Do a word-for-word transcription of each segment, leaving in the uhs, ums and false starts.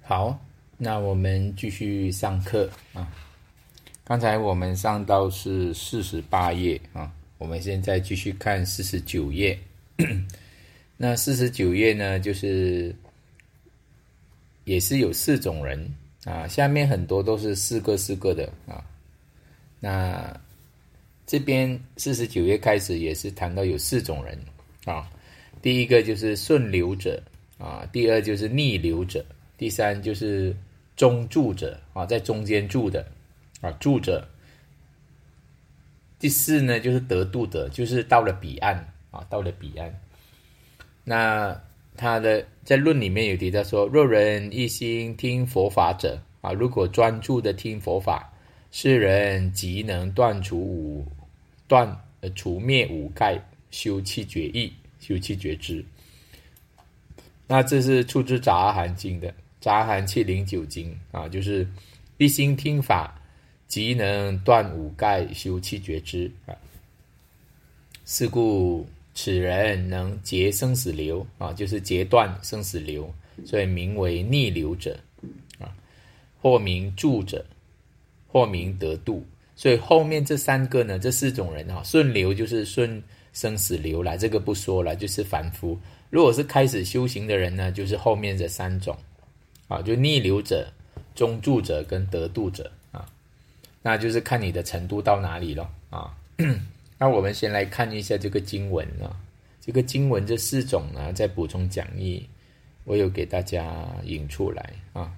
好，那我们继续上课啊。刚才我们上到是四十八页啊，我们现在继续看四十九页。那四十九页呢，就是也是有四种人啊，下面很多都是四个四个的啊。那这边四十九页开始也是谈到有四种人啊，第一个就是顺流者啊，第二就是逆流者，第三就是中住者啊，在中间住的啊，住者。第四呢就是得度者，就是到了彼岸啊，到了彼岸。那他的在论里面有提到说，若人一心听佛法者啊，如果专注的听佛法，是人即能断除五断呃除灭五盖，修七觉意，修七觉支。那这是出自杂阿含经的，杂阿含七零九经啊，就是一心听法，即能断五盖，修七觉支啊。是故此人能截生死流啊，就是截断生死流，所以名为逆流者啊，或名住者，或名得度。所以后面这三个呢，这四种人啊，顺流就是顺生死流啦，这个不说了，就是凡夫。如果是开始修行的人呢，就是后面这三种啊，就逆流者、中住者跟得度者啊，那就是看你的程度到哪里了啊。那我们先来看一下这个经文啊，这个经文这四种呢，在补充讲义我有给大家引出来啊。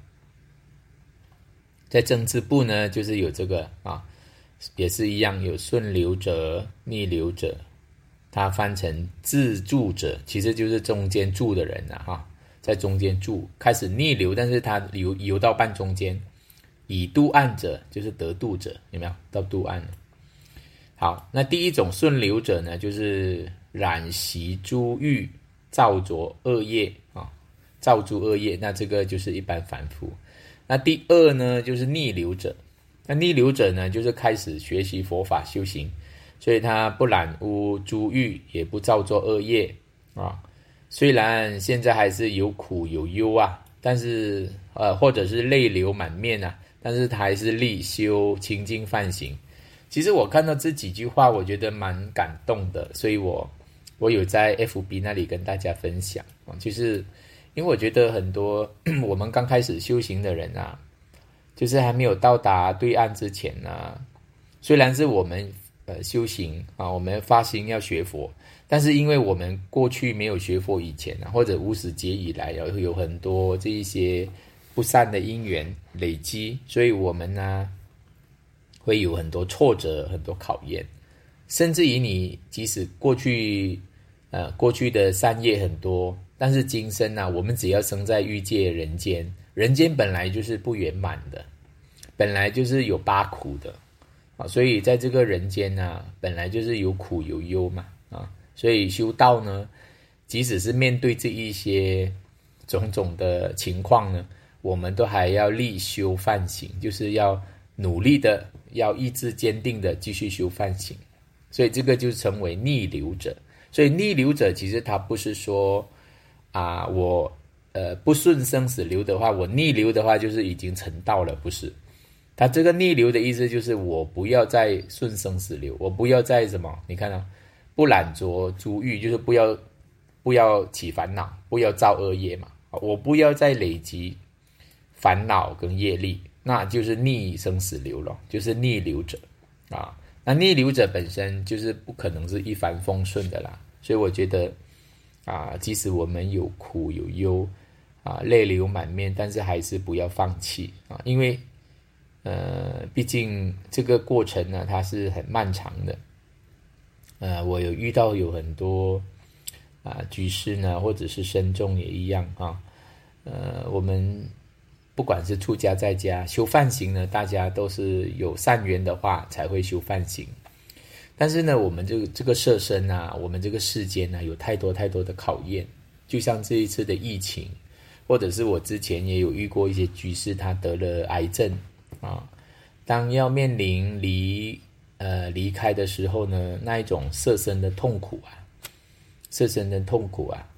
在政治部呢，就是有这个啊，也是一样，有顺流者、逆流者，它翻成自住者，其实就是中间住的人啊，哈，在中间住，开始逆流，但是他游游到半中间，以渡岸者就是得度者，有没有到渡岸了？好，那第一种顺流者呢，就是染习诸欲，造作恶业啊，造诸恶业，那这个就是一般凡夫。那第二呢，就是逆流者。那逆流者呢，就是开始学习佛法修行，所以他不染污诸欲，也不造作恶业啊。虽然现在还是有苦有忧啊，但是呃，或者是泪流满面啊，但是他还是力修清净梵行。其实我看到这几句话，我觉得蛮感动的，所以我我有在 F B 那里跟大家分享啊，就是因为我觉得很多我们刚开始修行的人啊，就是还没有到达对岸之前啊，虽然是我们呃修行啊，我们发心要学佛，但是因为我们过去没有学佛以前啊，或者无始劫以来有有很多这一些不善的因缘累积，所以我们呢会有很多挫折、很多考验，甚至于你即使过去呃过去的善业很多，但是今生啊，我们只要生在欲界人间，人间本来就是不圆满的，本来就是有八苦的啊，所以在这个人间啊，本来就是有苦有忧嘛啊，所以修道呢，即使是面对这一些种种的情况呢，我们都还要力修梵行，就是要努力的，要意志坚定的继续修梵行，所以这个就成为逆流者。所以逆流者其实他不是说啊，我呃不顺生死流的话，我逆流的话就是已经成道了，不是？他这个逆流的意思就是我不要再顺生死流，我不要再什么？你看啊，不染着诸欲，就是不要不要起烦恼，不要造恶业嘛。我不要再累积烦恼跟业力，那就是逆生死流了，就是逆流者啊。那逆流者本身就是不可能是一帆风顺的啦，所以我觉得啊，即使我们有苦有忧啊，泪流满面，但是还是不要放弃啊，因为呃，毕竟这个过程呢，它是很漫长的。呃，我有遇到有很多啊居士呢，或者是僧众也一样啊，呃，我们不管是出家在家修梵行呢，大家都是有善缘的话才会修梵行。但是呢，我们这个这个色身啊，我们这个世间呢，有太多太多的考验，就像这一次的疫情，或者是我之前也有遇过一些居士，他得了癌症啊，当要面临离呃离开的时候呢，那一种色身的痛苦啊，色身的痛苦啊，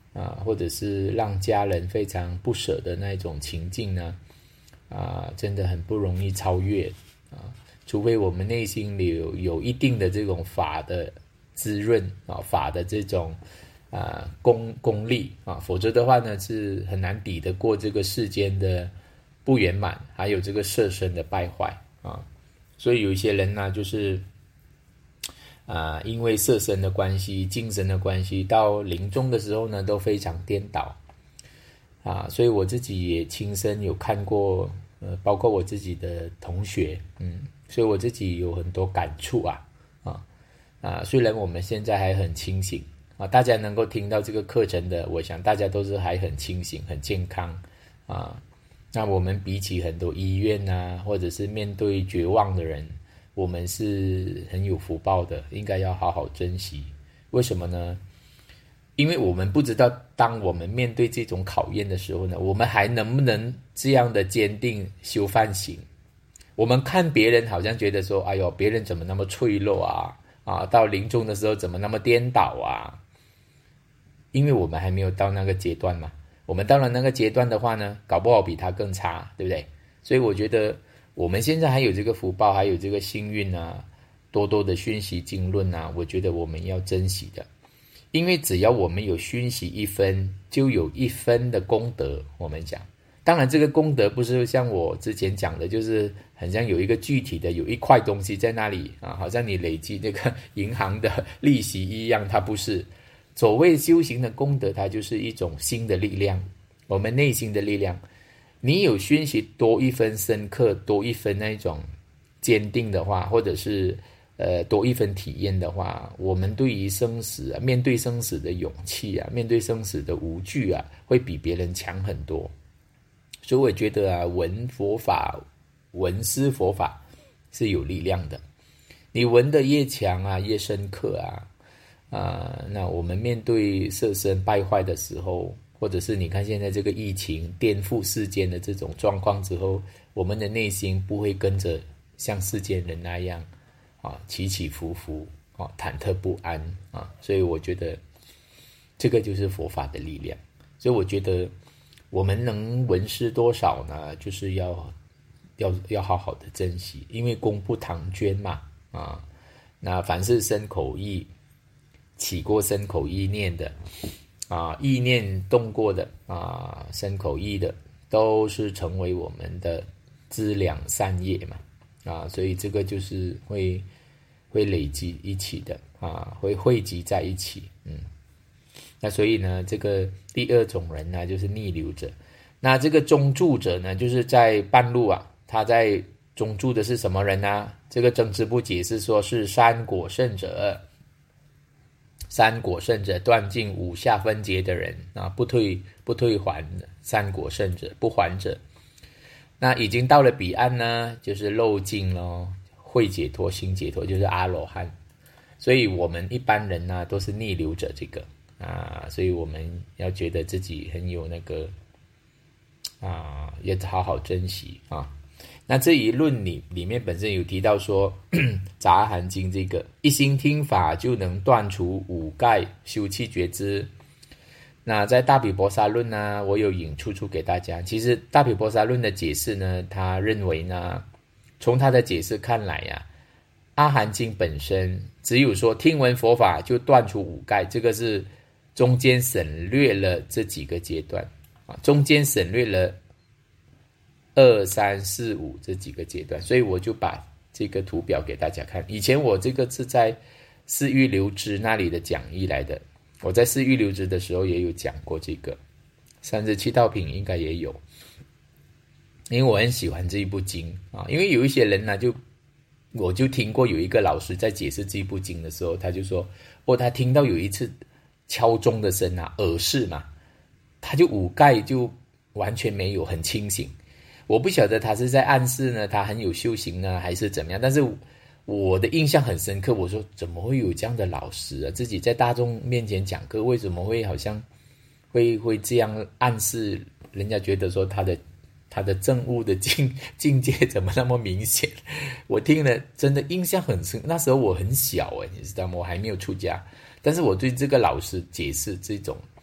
啊，或者是让家人非常不舍的那种情境呢，啊，真的很不容易超越啊，除非我们内心里有有一定的这种法的滋润啊，法的这种啊功功力啊，否则的话呢是很难抵得过这个世间的不圆满，还有这个色身的败坏啊，所以有一些人呢，就是啊，因为色身的关系、精神的关系，到临终的时候呢，都非常颠倒啊。所以我自己也亲身有看过，呃，包括我自己的同学，嗯，所以我自己有很多感触啊，啊啊。虽然我们现在还很清醒啊，大家能够听到这个课程的，我想大家都是还很清醒、很健康啊。那我们比起很多医院啊，或者是面对绝望的人，我们是很有福报的，应该要好好珍惜。为什么呢？因为我们不知道，当我们面对这种考验的时候呢，我们还能不能这样的坚定修梵行？我们看别人好像觉得说，哎呦，别人怎么那么脆弱啊？啊，到临终的时候怎么那么颠倒啊？因为我们还没有到那个阶段嘛。我们到了那个阶段的话呢，搞不好比他更差，对不对？所以我觉得我们现在还有这个福报，还有这个幸运啊，多多的熏习经论啊，我觉得我们要珍惜的。因为只要我们有熏习一分，就有一分的功德。我们讲，当然这个功德不是像我之前讲的，就是很像有一个具体的有一块东西在那里啊，好像你累积这个银行的利息一样，它不是。所谓修行的功德，它就是一种新的力量，我们内心的力量。你有熏习多一分深刻，多一分那种坚定的话，或者是呃多一分体验的话，我们对于生死啊，面对生死的勇气啊，面对生死的无惧啊，会比别人强很多。所以我觉得啊，闻佛法、闻思佛法是有力量的。你闻的越强啊，越深刻啊。啊、呃，那我们面对色身败坏的时候，或者是你看现在这个疫情颠覆世间的这种状况之后，我们的内心不会跟着像世间人那样啊起起伏伏啊忐忑不安啊，所以我觉得这个就是佛法的力量。所以我觉得我们能闻思多少呢？就是要要要好好的珍惜，因为功不唐捐嘛啊。那凡是身口意起过身口意念的啊，意念动过的啊，身口意的，都是成为我们的资粮善业嘛啊，所以这个就是会会累积一起的啊，会汇集在一起，嗯，那所以呢，这个第二种人呢，就是逆流者。那这个中住者呢，就是在半路啊，他在中住的是什么人呢？这个增支部解释说是三果圣者。三果圣者，断尽五下分劫的人啊，不退不退还的三果圣者，不还者。那已经到了彼岸呢，就是漏尽咯，会解脱、心解脱，就是阿罗汉。所以我们一般人呢，都是逆流者这个啊，所以我们要觉得自己很有那个啊，要好好珍惜啊。那这一论里里面本身有提到说，杂含经这个一心听法就能断除五盖，修气觉知。那在大毗婆沙论呢，我有引出处给大家。其实大毗婆沙论的解释呢，他认为呢，从他的解释看来呀、啊，阿含经本身只有说听闻佛法就断除五盖，这个是中间省略了这几个阶段啊，中间省略了二三四五这几个阶段，所以我就把这个图表给大家看。以前我这个是在四欲流支那里的讲义来的，我在四欲流支的时候也有讲过这个，三十七道品应该也有。因为我很喜欢这一部经啊，因为有一些人呢、啊，就我就听过有一个老师在解释这部经的时候，他就说，哦，他听到有一次敲钟的声啊，耳饰嘛，他就五盖就完全没有，很清醒。我不晓得他是在暗示呢，他很有修行呢，还是怎么样？但是我的印象很深刻，我说怎么会有这样的老师啊？自己在大众面前讲课，为什么会好像会会这样暗示人家觉得说他的他的证悟的境境界怎么那么明显？我听了真的印象很深。那时候我很小诶，你知道吗？我还没有出家，但是我对这个老师解释这种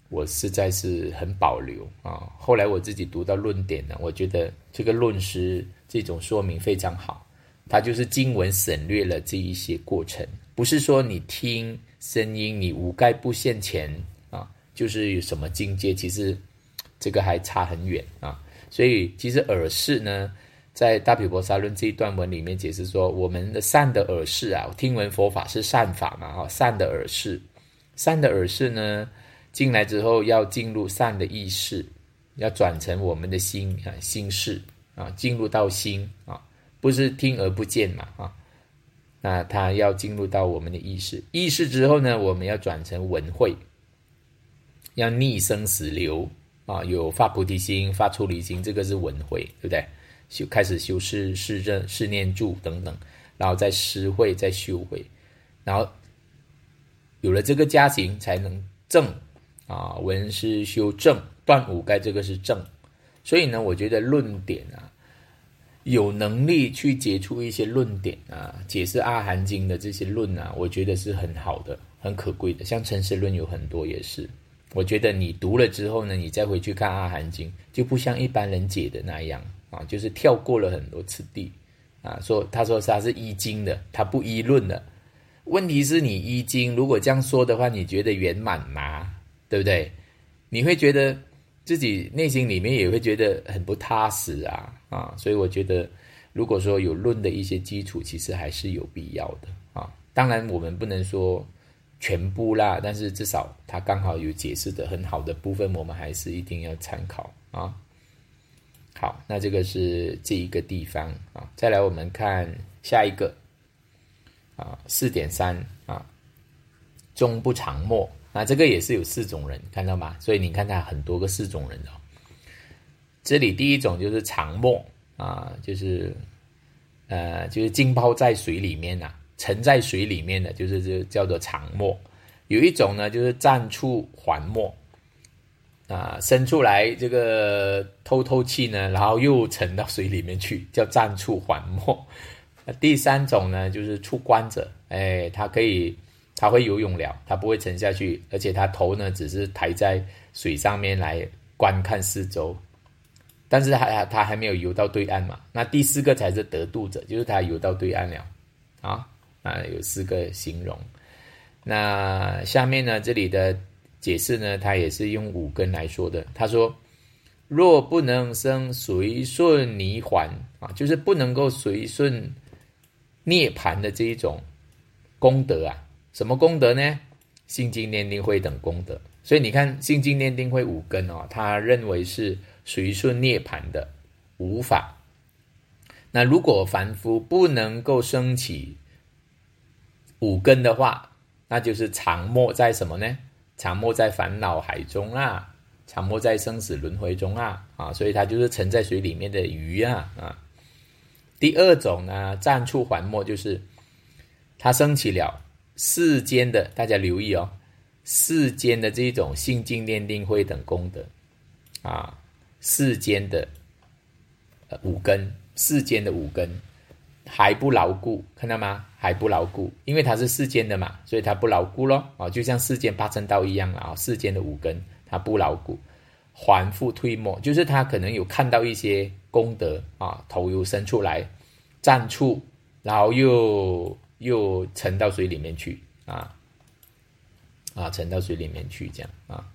我实在是很保留啊。后来我自己读到论点呢，我觉得这个论师这种说明非常好，他就是经文省略了这一些过程，不是说你听声音你无盖不现前啊，就是有什么境界，其实这个还差很远啊。所以其实耳识呢，在大毗婆沙论这一段文里面解释说，我们的善的耳识啊，听闻佛法是善法嘛，哈，善的耳识，善的耳识呢，进来之后要进入善的意识，要转成我们的心啊，心识啊，进入到心啊，不是听而不见嘛，啊，那它要进入到我们的意识，意识之后呢，我们要转成闻慧，要逆生死流啊，有发菩提心、发出离心，这个是闻慧，对不对？修开始修饰、释正、释念住等等，然后再施慧、再修慧，然后有了这个加行，才能正啊，闻思修正，断五盖，这个是正。所以呢，我觉得论点啊，有能力去解出一些论点啊，解释阿含经的这些论啊，我觉得是很好的、很可贵的。像诚实论有很多也是。我觉得你读了之后呢，你再回去看阿含经，就不像一般人解的那样啊，就是跳过了很多次第啊。说他说他是依经的，他不依论的。问题是你依经，如果这样说的话，你觉得圆满吗？对不对？你会觉得自己内心里面也会觉得很不踏实啊啊！所以我觉得，如果说有论的一些基础，其实还是有必要的啊。当然，我们不能说全部啦，但是至少它刚好有解释的很好的部分，我们还是一定要参考啊。好，那这个是这一个地方啊。再来我们看下一个啊， 四点三 啊，终不常默。那这个也是有四种人，看到吗？所以你看它很多个四种人哦。这里第一种就是常默啊，就是呃就是浸泡在水里面啊，沉在水里面的，就是这叫做常默。有一种呢，就是暂处还默啊，伸出来这个透透气呢，然后又沉到水里面去，叫暂处还默。那第三种呢，就是处观者，哎，他可以。他会游泳了，他不会沉下去，而且他头呢只是抬在水上面来观看四周，但是他他还没有游到对岸嘛。那第四个才是得度者，就是他游到对岸了啊。啊，有四个形容。那下面呢，这里的解释呢，他也是用五根来说的。他说，若不能生随顺泥环啊，就是不能够随顺涅槃的这一种功德啊。什么功德呢？信经念定慧等功德。所以你看信经念定慧五根哦，他认为是随顺涅槃的无法。那如果凡夫不能够升起五根的话，那就是常没在什么呢？常没在烦恼海中啊，常没在生死轮回中啊，啊，所以他就是沉在水里面的鱼啊啊。第二种呢，暂处还没，就是他升起了世间的，大家留意哦，世间的这种信经念定慧等功德啊，世间的、呃、五根，世间的五根还不牢固，看到吗？还不牢固，因为它是世间的嘛，所以它不牢固咯啊，就像世间八正道一样啊，世间的五根它不牢固，还复退没，就是他可能有看到一些功德啊，头又伸出来，暂处，然后又。又沉到水里面去啊啊，沉到水里面去这样啊。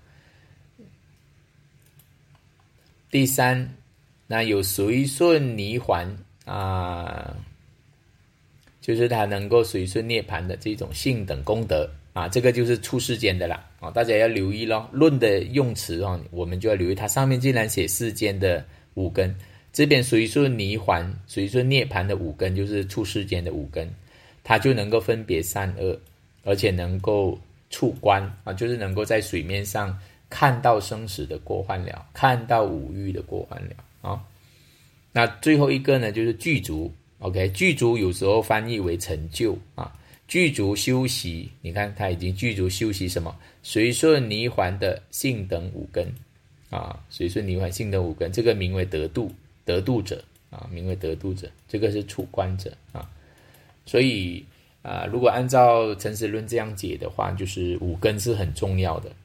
第三，那有随顺泥环啊，就是他能够随顺涅槃的这种性等功德啊，这个就是出世间的啦啊，大家要留意咯。论的用词啊，我们就要留意，它上面竟然写世间的五根，这边随顺泥环、随顺涅槃的五根，就是出世间的五根。他就能够分别善恶，而且能够触观啊，就是能够在水面上看到生死的过患了，看到五欲的过患了啊。那最后一个呢，就是具足 ，OK， 具足有时候翻译为成就啊，具足修习，你看他已经具足修习什么？随顺泥环的性等五根啊，随顺泥环性等五根，这个名为得度，得度者啊，名为得度者，这个是触观者啊。所以啊、呃，如果按照诚实论这样解的话，就是五根是很重要的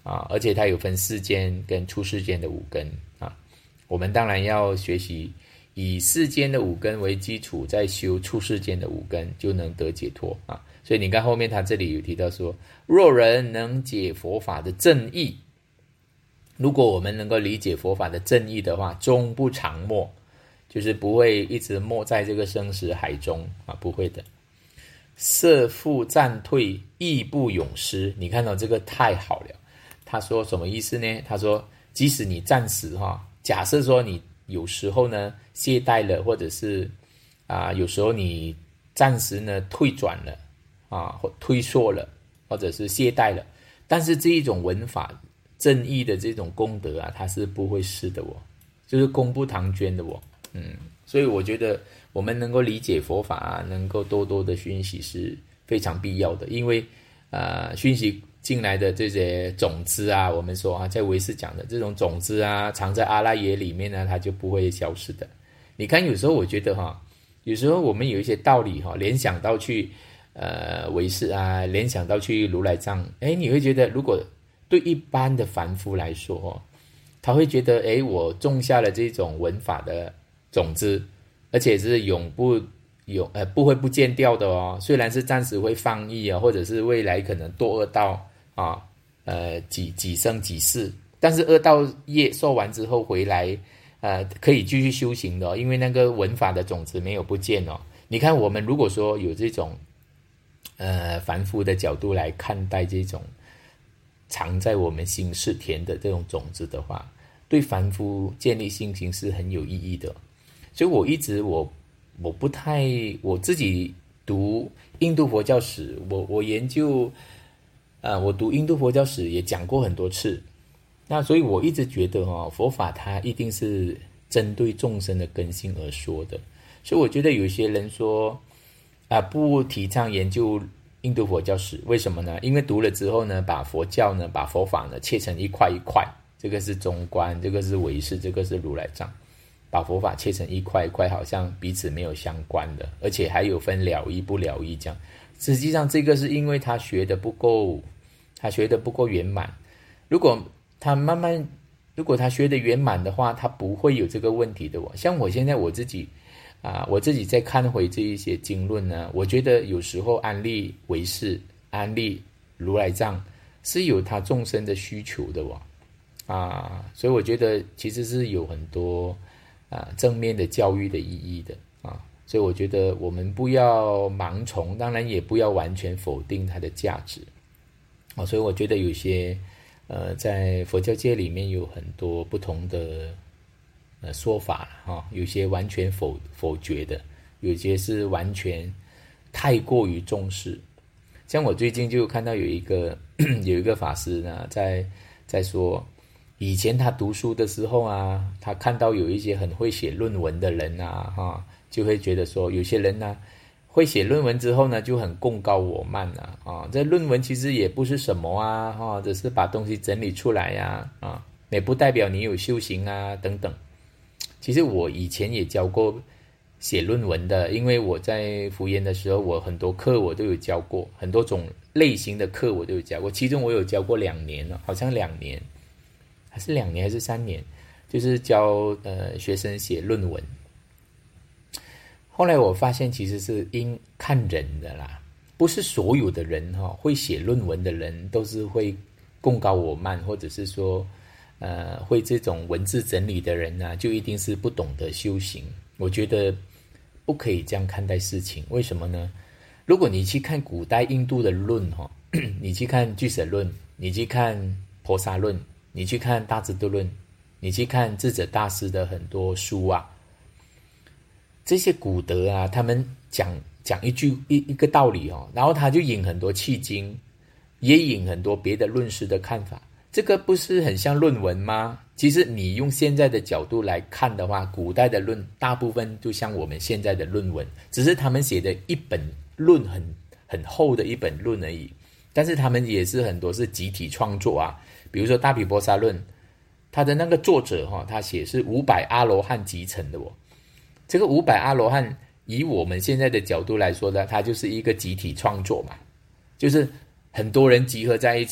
啊，而且它有分世间跟出世间的五根啊。我们当然要学习以世间的五根为基础，再修出世间的五根，就能得解脱啊。所以你看后面他这里有提到说，若人能解佛法的正义，如果我们能够理解佛法的正义的话，终不常没，就是不会一直没在这个生死海中啊，不会的。色复暂退，亦不永失。你看到这个太好了。他说什么意思呢？他说，即使你暂时哈，假设说你有时候呢懈怠了，或者是啊，有时候你暂时呢退转了啊，或退缩了，或者是懈怠了，但是这一种文法正义的这种功德啊，它是不会失的哦，就是功不唐捐的哦。嗯，所以我觉得我们能够理解佛法啊，能够多多的熏习是非常必要的，因为呃，熏习进来的这些种子啊，我们说啊，在唯识讲的这种种子啊，藏在阿赖耶里面呢，它就不会消失的。你看，有时候我觉得哈，有时候我们有一些道理哈，联想到去呃唯识啊，联想到去如来藏，哎，你会觉得如果对一般的凡夫来说哦，他会觉得，哎，我种下了这种文法的种子，而且是永不永呃不会不见掉的哦。虽然是暂时会放逸啊，或者是未来可能堕恶道啊，呃几几生几世，但是恶道业受完之后回来，呃可以继续修行的哦，因为那个文法的种子没有不见哦。你看我们如果说有这种呃凡夫的角度来看待这种藏在我们心是田的这种种子的话，对凡夫建立信心是很有意义的。所以我一直我我不太我自己读印度佛教史，我我研究呃我读印度佛教史也讲过很多次。那所以我一直觉得哦，佛法它一定是针对众生的根性而说的。所以我觉得有些人说啊、呃、不提倡研究印度佛教史，为什么呢？因为读了之后呢，把佛教呢把佛法呢切成一块一块，这个是中观，这个是唯识，这个是如来藏，把佛法切成一块一块，好像彼此没有相关的，而且还有分了义不了义这样。实际上这个是因为他学的不够，他学的不够圆满。如果他慢慢，如果他学的圆满的话，他不会有这个问题的哦。像我现在我自己啊、呃，我自己在看回这一些经论呢，我觉得有时候安利唯识、安利如来藏是有他众生的需求的哦。啊，所以我觉得其实是有很多啊正面的教育的意义的啊，所以我觉得我们不要盲从，当然也不要完全否定它的价值啊。所以我觉得有些呃在佛教界里面有很多不同的呃说法啊，有些完全否否决的，有些是完全太过于重视。像我最近就看到有一个有一个法师呢，在在说。以前他读书的时候啊，他看到有一些很会写论文的人啊，哈，就会觉得说，有些人呢、啊，会写论文之后呢，就很贡高我慢啊，啊，这论文其实也不是什么啊，哈，只是把东西整理出来呀、啊，啊，也不代表你有修行啊，等等。其实我以前也教过写论文的，因为我在福研的时候，我很多课我都有教过，很多种类型的课我都有教过，其中我有教过两年了，好像两年。还是两年还是三年，就是教呃学生写论文。后来我发现其实是因看人的啦，不是所有的人哈、哦、会写论文的人都是会贡高我慢，或者是说呃会这种文字整理的人呢、啊，就一定是不懂得修行。我觉得不可以这样看待事情。为什么呢？如果你去看古代印度的论哈、哦，你去看俱舍论，你去看婆沙论。你去看大智度论，你去看智者大师的很多书啊，这些古德啊，他们讲讲一句一一个道理哦，然后他就引很多契经，也引很多别的论师的看法，这个不是很像论文吗？其实你用现在的角度来看的话，古代的论大部分就像我们现在的论文，只是他们写的一本论很很厚的一本论而已，但是他们也是很多是集体创作啊。比如说大毗婆沙论，他的那个作者哈、哦，他写是五百阿罗汉集成的哦。这个五百阿罗汉，以我们现在的角度来说呢，它就是一个集体创作嘛，就是很多人集合在一起，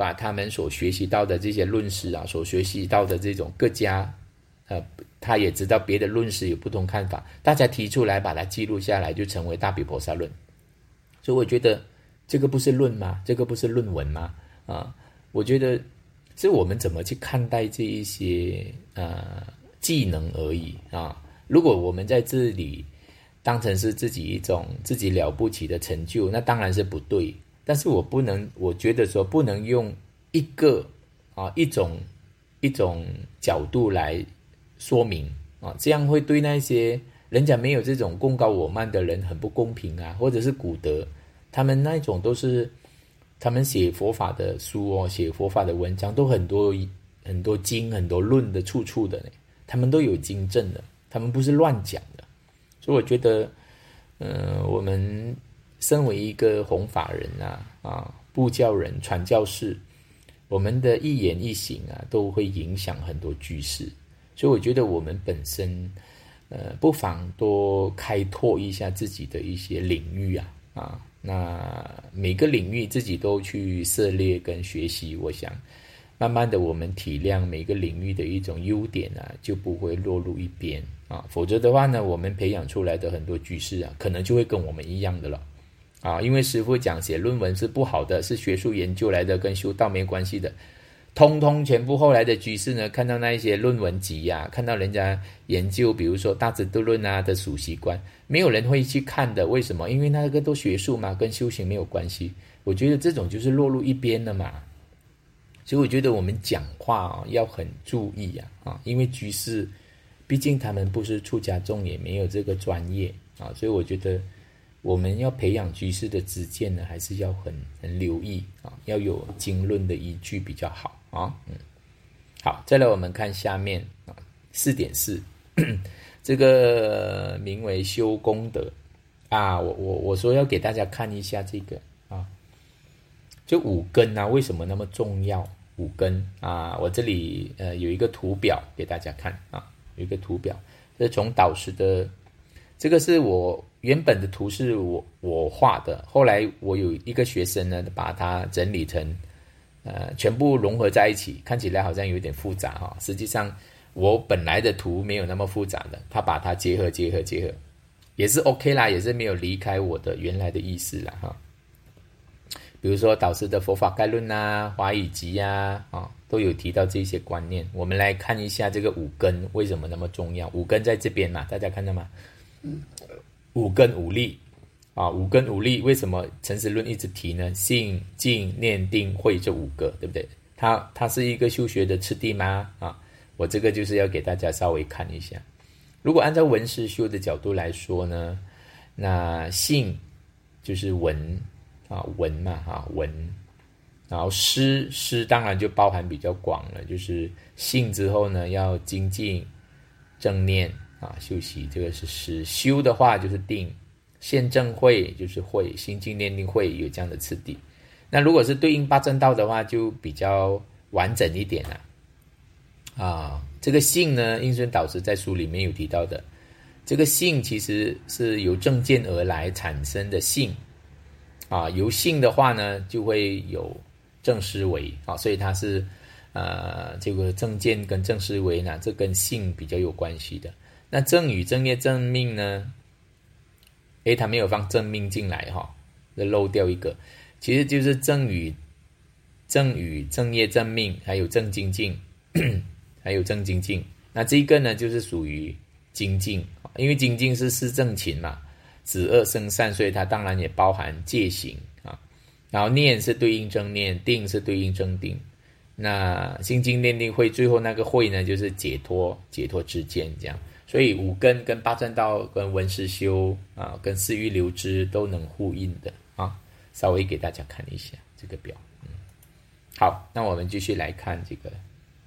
把他们所学习到的这些论师啊，所学习到的这种各家，呃，他也知道别的论师有不同看法，大家提出来把它记录下来，就成为大毗婆沙论。所以我觉得这个不是论吗？这个不是论文吗？啊，我觉得是我们怎么去看待这一些呃技能而已啊。如果我们在这里当成是自己一种自己了不起的成就，那当然是不对。但是我不能，我觉得说不能用一个啊一种一种角度来说明啊，这样会对那些人家没有这种功高我慢的人很不公平啊，或者是古德，他们那种都是他们写佛法的书哦，写佛法的文章都很多很多经很多论的处处的呢，他们都有经证的，他们不是乱讲的。所以我觉得，呃，我们身为一个弘法人啊，啊，布教人、传教士，我们的一言一行啊，都会影响很多居士。所以我觉得我们本身，呃，不妨多开拓一下自己的一些领域啊，啊，那每个领域自己都去涉猎跟学习，我想，慢慢的我们体谅每个领域的一种优点啊，就不会落入一边啊。否则的话呢，我们培养出来的很多居士啊，可能就会跟我们一样的了。啊，因为师父讲写论文是不好的，是学术研究来的，跟修道没关系的。通通全部后来的居士呢，看到那一些论文集啊，看到人家研究，比如说大智度论啊的属习观，没有人会去看的。为什么？因为那个都学术嘛，跟修行没有关系。我觉得这种就是落入一边了嘛。所以我觉得我们讲话啊要很注意啊，啊，因为居士毕竟他们不是出家众，也没有这个专业啊，所以我觉得我们要培养居士的知见呢，还是要很很留意啊，要有经论的依据比较好啊。嗯，好，再来我们看下面啊，四点四，这个名为修功德啊，我我我说要给大家看一下这个啊，就五根啊，为什么那么重要？五根啊，我这里呃有一个图表给大家看啊，有一个图表，这是从导师的，这个是我原本的图是我我画的，后来我有一个学生呢，把它整理成呃全部融合在一起，看起来好像有点复杂哈，实际上我本来的图没有那么复杂的，他把它结合结合结合，也是 OK 啦，也是没有离开我的原来的意思啦哈。比如说导师的佛法概论啊、华语集啊，啊都有提到这些观念。我们来看一下这个五根为什么那么重要。五根在这边嘛，大家看到吗？嗯，五根五力啊，五根五力为什么陈实论一直提呢？信、静、念、定、慧这五个，对不对？它它是一个修学的次第吗？啊，我这个就是要给大家稍微看一下。如果按照文思修的角度来说呢，那信就是文。啊，文嘛，啊文，然后思思当然就包含比较广了，就是信之后呢，要精进正念啊，修习这个是思。修的话就是定，现正慧就是慧，心静念定慧有这样的次第。那如果是对应八正道的话，就比较完整一点了。啊，这个信呢，应顺导师在书里面有提到的，这个信其实是由正见而来产生的信。啊，由信的话呢，就会有正思维啊，所以它是呃这个正见跟正思维呢，这跟信比较有关系的。那正语、正业、正命呢？诶，他没有放正命进来哈，这漏掉一个，其实就是正语、正语、正业、正命，还有正精进，还有正精进。那这一个呢，就是属于精进，因为精进是四正勤嘛。止恶生善，所以它当然也包含戒行啊。然后念是对应正念，定是对应正定。那心经念定慧，最后那个慧呢，就是解脱，解脱之见这样。所以五根跟八正道、跟文思修啊、跟四欲流支都能呼应的啊。稍微给大家看一下这个表。嗯，好，那我们继续来看这个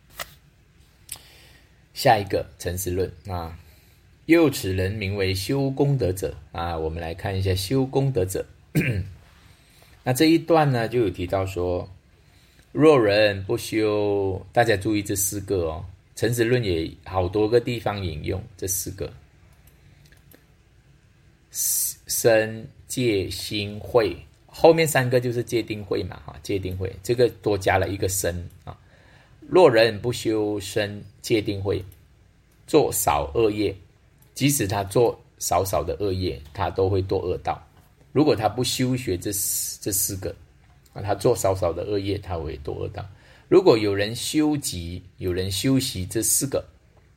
下一个陈实论啊。又此人名为修功德者啊，我们来看一下修功德者。那这一段呢，就有提到说，若人不修，大家注意这四个哦，陈实论也好多个地方引用这四个：身、戒、心、慧后面三个就是戒定慧嘛，哈，戒定慧这个多加了一个身啊。若人不修身戒定慧，做少恶业，即使他做少少的恶业，他都会堕恶道。如果他不修学这这四个啊，他做少少的恶业，他会堕恶道。如果有人修集，有人修习这四个，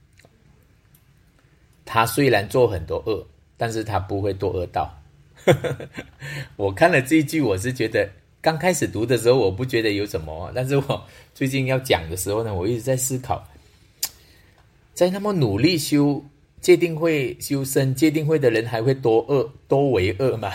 他虽然做很多恶，但是他不会堕恶道。我看了这一句，我是觉得刚开始读的时候我不觉得有什么，但是我最近要讲的时候呢，我一直在思考，在那么努力修戒定慧、修身戒定慧的人，还会多恶多为恶吗？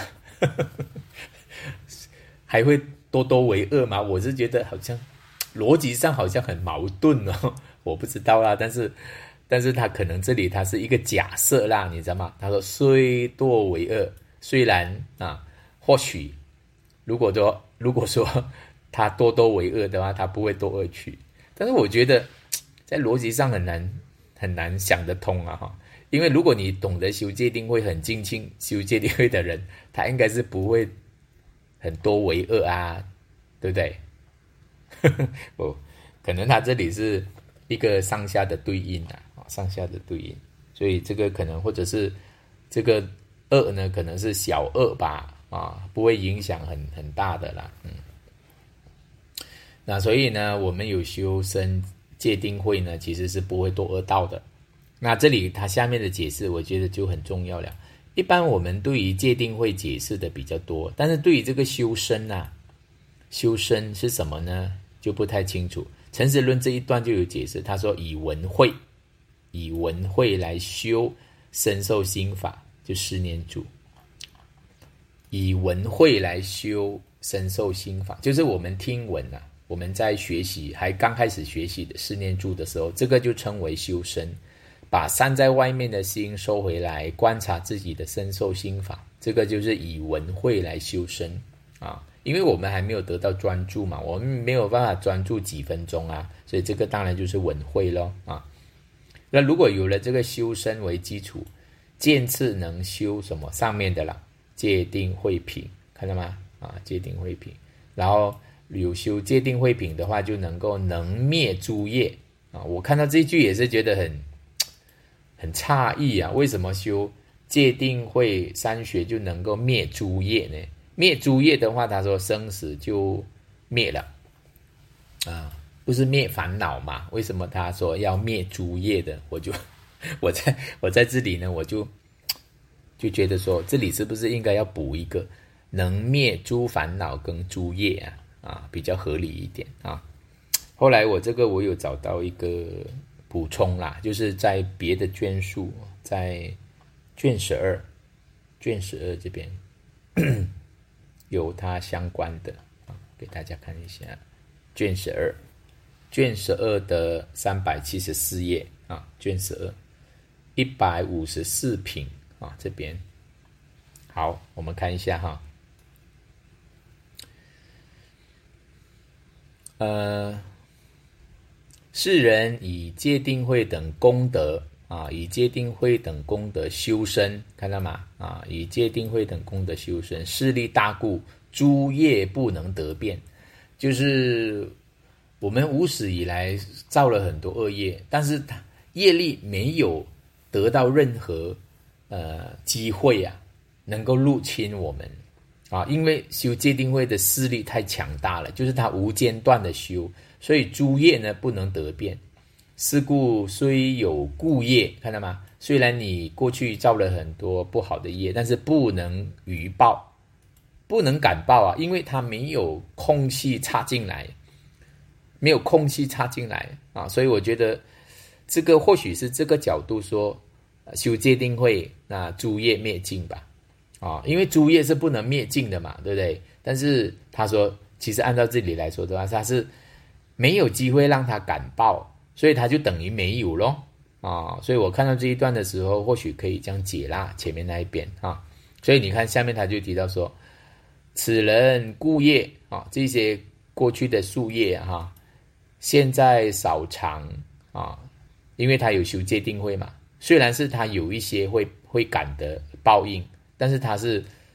还会多多为恶吗？我是觉得好像逻辑上好像很矛盾哦，我不知道啦，但是但是他可能这里他是一个假设啦，你知道吗？他说虽多为恶，虽然啊，或许如果说如果说他多多为恶的话，他不会多恶趣，但是我觉得在逻辑上很难很难想得通啊哈，因为如果你懂得修戒定慧，很精进修戒定慧的人，他应该是不会很多为恶啊，对不对？哦，可能他这里是一个上下的对应啊，上下的对应，所以这个可能或者是这个恶呢，可能是小恶吧，啊，不会影响很很大的啦，嗯。那所以呢，我们有修身戒定慧呢，其实是不会堕恶道的。那这里它下面的解释，我觉得就很重要了。一般我们对于戒定慧解释的比较多，但是对于这个修身啊，修身是什么呢？就不太清楚。陈实论这一段就有解释，他说以文慧，以文慧来修身受心法，就十念住。以文慧来修身受心法，就是我们听闻啊，我们在学习还刚开始学习的四念住的时候，这个就称为修身。把散在外面的心收回来，观察自己的身受心法，这个就是以文慧来修身啊。因为我们还没有得到专注嘛，我们没有办法专注几分钟啊，所以这个当然就是文慧咯啊。那如果有了这个修身为基础，渐次能修什么上面的啦，戒定慧品，看到吗？啊，戒定慧品，然后有修戒定慧品的话，就能够能灭诸业啊。我看到这句也是觉得很。很诧异啊，为什么修戒定慧三学就能够灭诸业呢？灭诸业的话，他说生死就灭了啊，不是灭烦恼嘛？为什么他说要灭诸业的？我就我在我在这里呢，我就就觉得说，这里是不是应该要补一个能灭诸烦恼跟诸业啊？啊，比较合理一点啊。后来我这个我有找到一个。补充啦，就是在别的卷数，在卷十二，卷十二这边有它相关的啊，给大家看一下，卷十二，卷十二的三百七十四页啊，卷十二一百五十四品啊，这边好，我们看一下哈，呃。世人以戒定慧等功德啊，以戒定慧等功德修身，看到吗？啊，以戒定慧等功德修身，势力大故，诸业不能得变。就是我们无始以来造了很多恶业，但是业力没有得到任何呃机会啊，能够入侵我们啊，因为修戒定慧的势力太强大了，就是它无间断的修。所以诸业呢不能得变，是故虽有故业，看到吗？虽然你过去造了很多不好的业，但是不能余报，不能感报啊，因为它没有空隙插进来，没有空隙插进来啊，所以我觉得这个或许是这个角度说，修戒定慧，那诸业灭尽吧，啊，因为诸业是不能灭尽的嘛，对不对？但是他说，其实按照这里来说的话，他是。没有机会让他感报，所以他就等于没有咯啊！所以我看到这一段的时候，或许可以这样解啦，前面那一边啊。所以你看下面他就提到说，此人故业啊，这些过去的树叶哈、啊，现在少长啊，因为他有修戒定慧嘛，虽然是他有一些会会感的报应，但是他是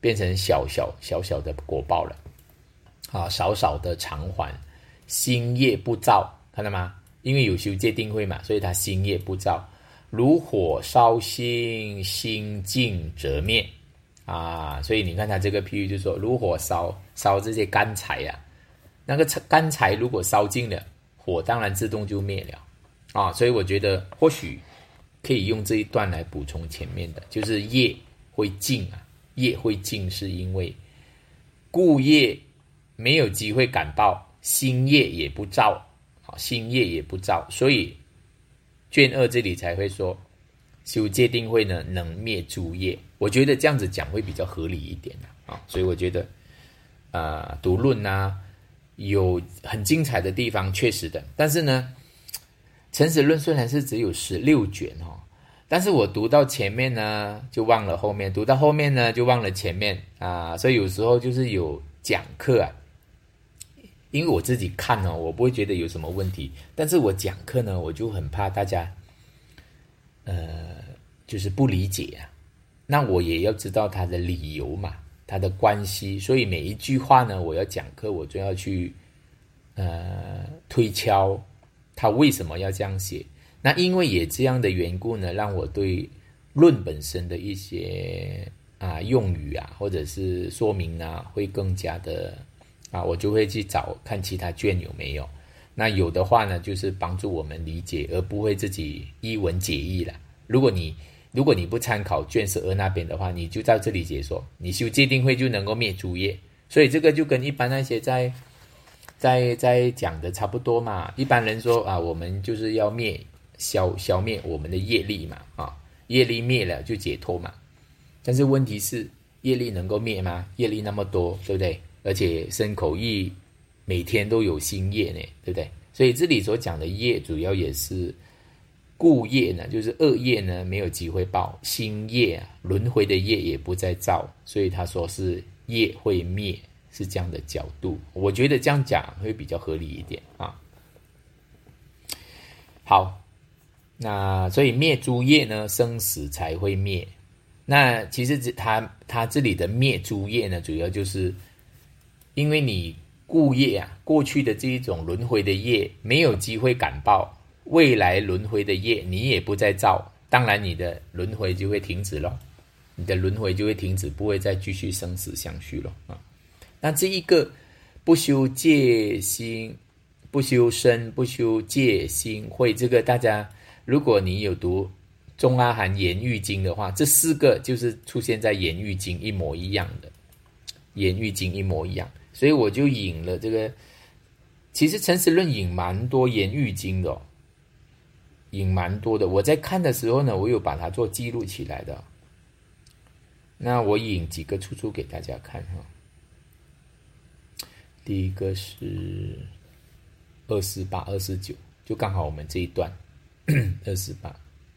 变成小小小小的果报了啊，少少的偿还，心业不造，看到吗？因为有修戒定慧嘛，所以他心业不造，如火烧心，心尽则灭啊。所以你看他这个譬喻，就是说如火烧烧这些干柴啊，那个干柴如果烧尽了，火当然自动就灭了啊。所以我觉得或许可以用这一段来补充前面的，就是业会尽啊，业会尽是因为故业没有机会感报，新业也不造，新业也不造，所以卷二这里才会说修戒定慧呢能灭诸业。我觉得这样子讲会比较合理一点啊。所以我觉得呃读论啊有很精彩的地方，确实的。但是呢，诚实论虽然是只有十六卷哦，但是我读到前面呢就忘了后面，读到后面呢就忘了前面啊。所以有时候就是有讲课啊，因为我自己看哦，我不会觉得有什么问题，但是我讲课呢，我就很怕大家呃就是不理解啊。那我也要知道他的理由嘛，他的关系，所以每一句话呢，我要讲课我就要去呃推敲他为什么要这样写。那因为也这样的缘故呢，让我对论本身的一些啊用语啊或者是说明啊会更加的啊，我就会去找看其他卷有没有，那有的话呢就是帮助我们理解，而不会自己一文解义啦。如果你如果你不参考卷十二那边的话，你就在这里解说你修戒定慧就能够灭诸业，所以这个就跟一般那些在在在讲的差不多嘛。一般人说啊，我们就是要灭消消灭我们的业力嘛，啊，业力灭了就解脱嘛。但是问题是业力能够灭吗？业力那么多，对不对？而且身口意每天都有新业呢，对不对？所以这里所讲的业主要也是故业呢，就是恶业呢没有机会报，新业啊轮回的业也不再造，所以他说是业会灭，是这样的角度。我觉得这样讲会比较合理一点啊。好，那所以灭诸业呢，生死才会灭。那其实他他这里的灭诸业呢，主要就是因为你故业啊，过去的这一种轮回的业没有机会感报，未来轮回的业你也不再造，当然你的轮回就会停止咯，你的轮回就会停止，不会再继续生死相续咯啊。那这一个不修戒心，不修身，不修戒心慧，这个大家如果你有读中阿含言喻经的话，这四个就是出现在言喻经一模一样的，言喻经一模一样。所以我就引了这个，其实诚实论引蛮多言喻经的哦，引蛮多的。我在看的时候呢，我有把它做记录起来的哦。那我引几个出处给大家看哈。第一个是二四八、二四九，就刚好我们这一段二四八。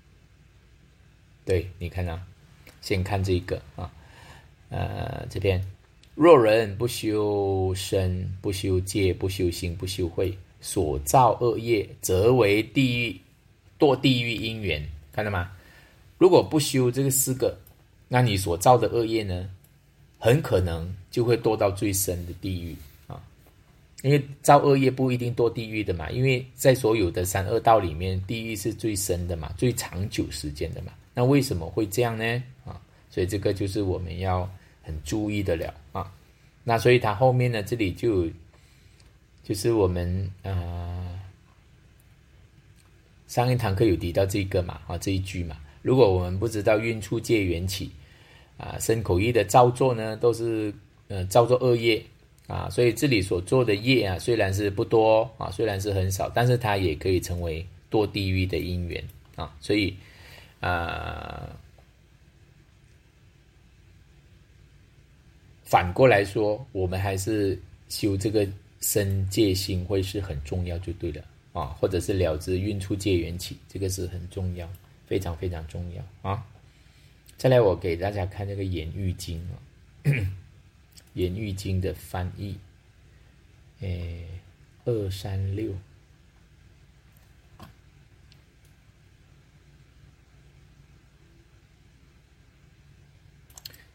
对，你看啊，先看这个啊，呃，这边。若人不修身，不修戒，不修心，不修慧，所造恶业，则为地狱堕地狱因缘。看到吗？如果不修这个四个，那你所造的恶业呢，很可能就会堕到最深的地狱啊。因为造恶业不一定堕地狱的嘛，因为在所有的三恶道里面，地狱是最深的嘛，最长久时间的嘛。那为什么会这样呢？啊，所以这个就是我们要很注意的了啊。那所以它后面呢，这里就就是我们呃上一堂课有提到这个嘛，啊这一句嘛，如果我们不知道运处界缘起啊，身口意的造作呢，都是呃造作恶业啊，所以这里所做的业啊，虽然是不多啊，虽然是很少，但是它也可以成为堕地狱的因缘啊，所以啊。反过来说，我们还是修这个身戒心慧是很重要就对了啊，或者是了知运处界缘起，这个是很重要，非常非常重要啊。再来，我给大家看这个言喻经啊，言喻经的翻译，诶，二三六。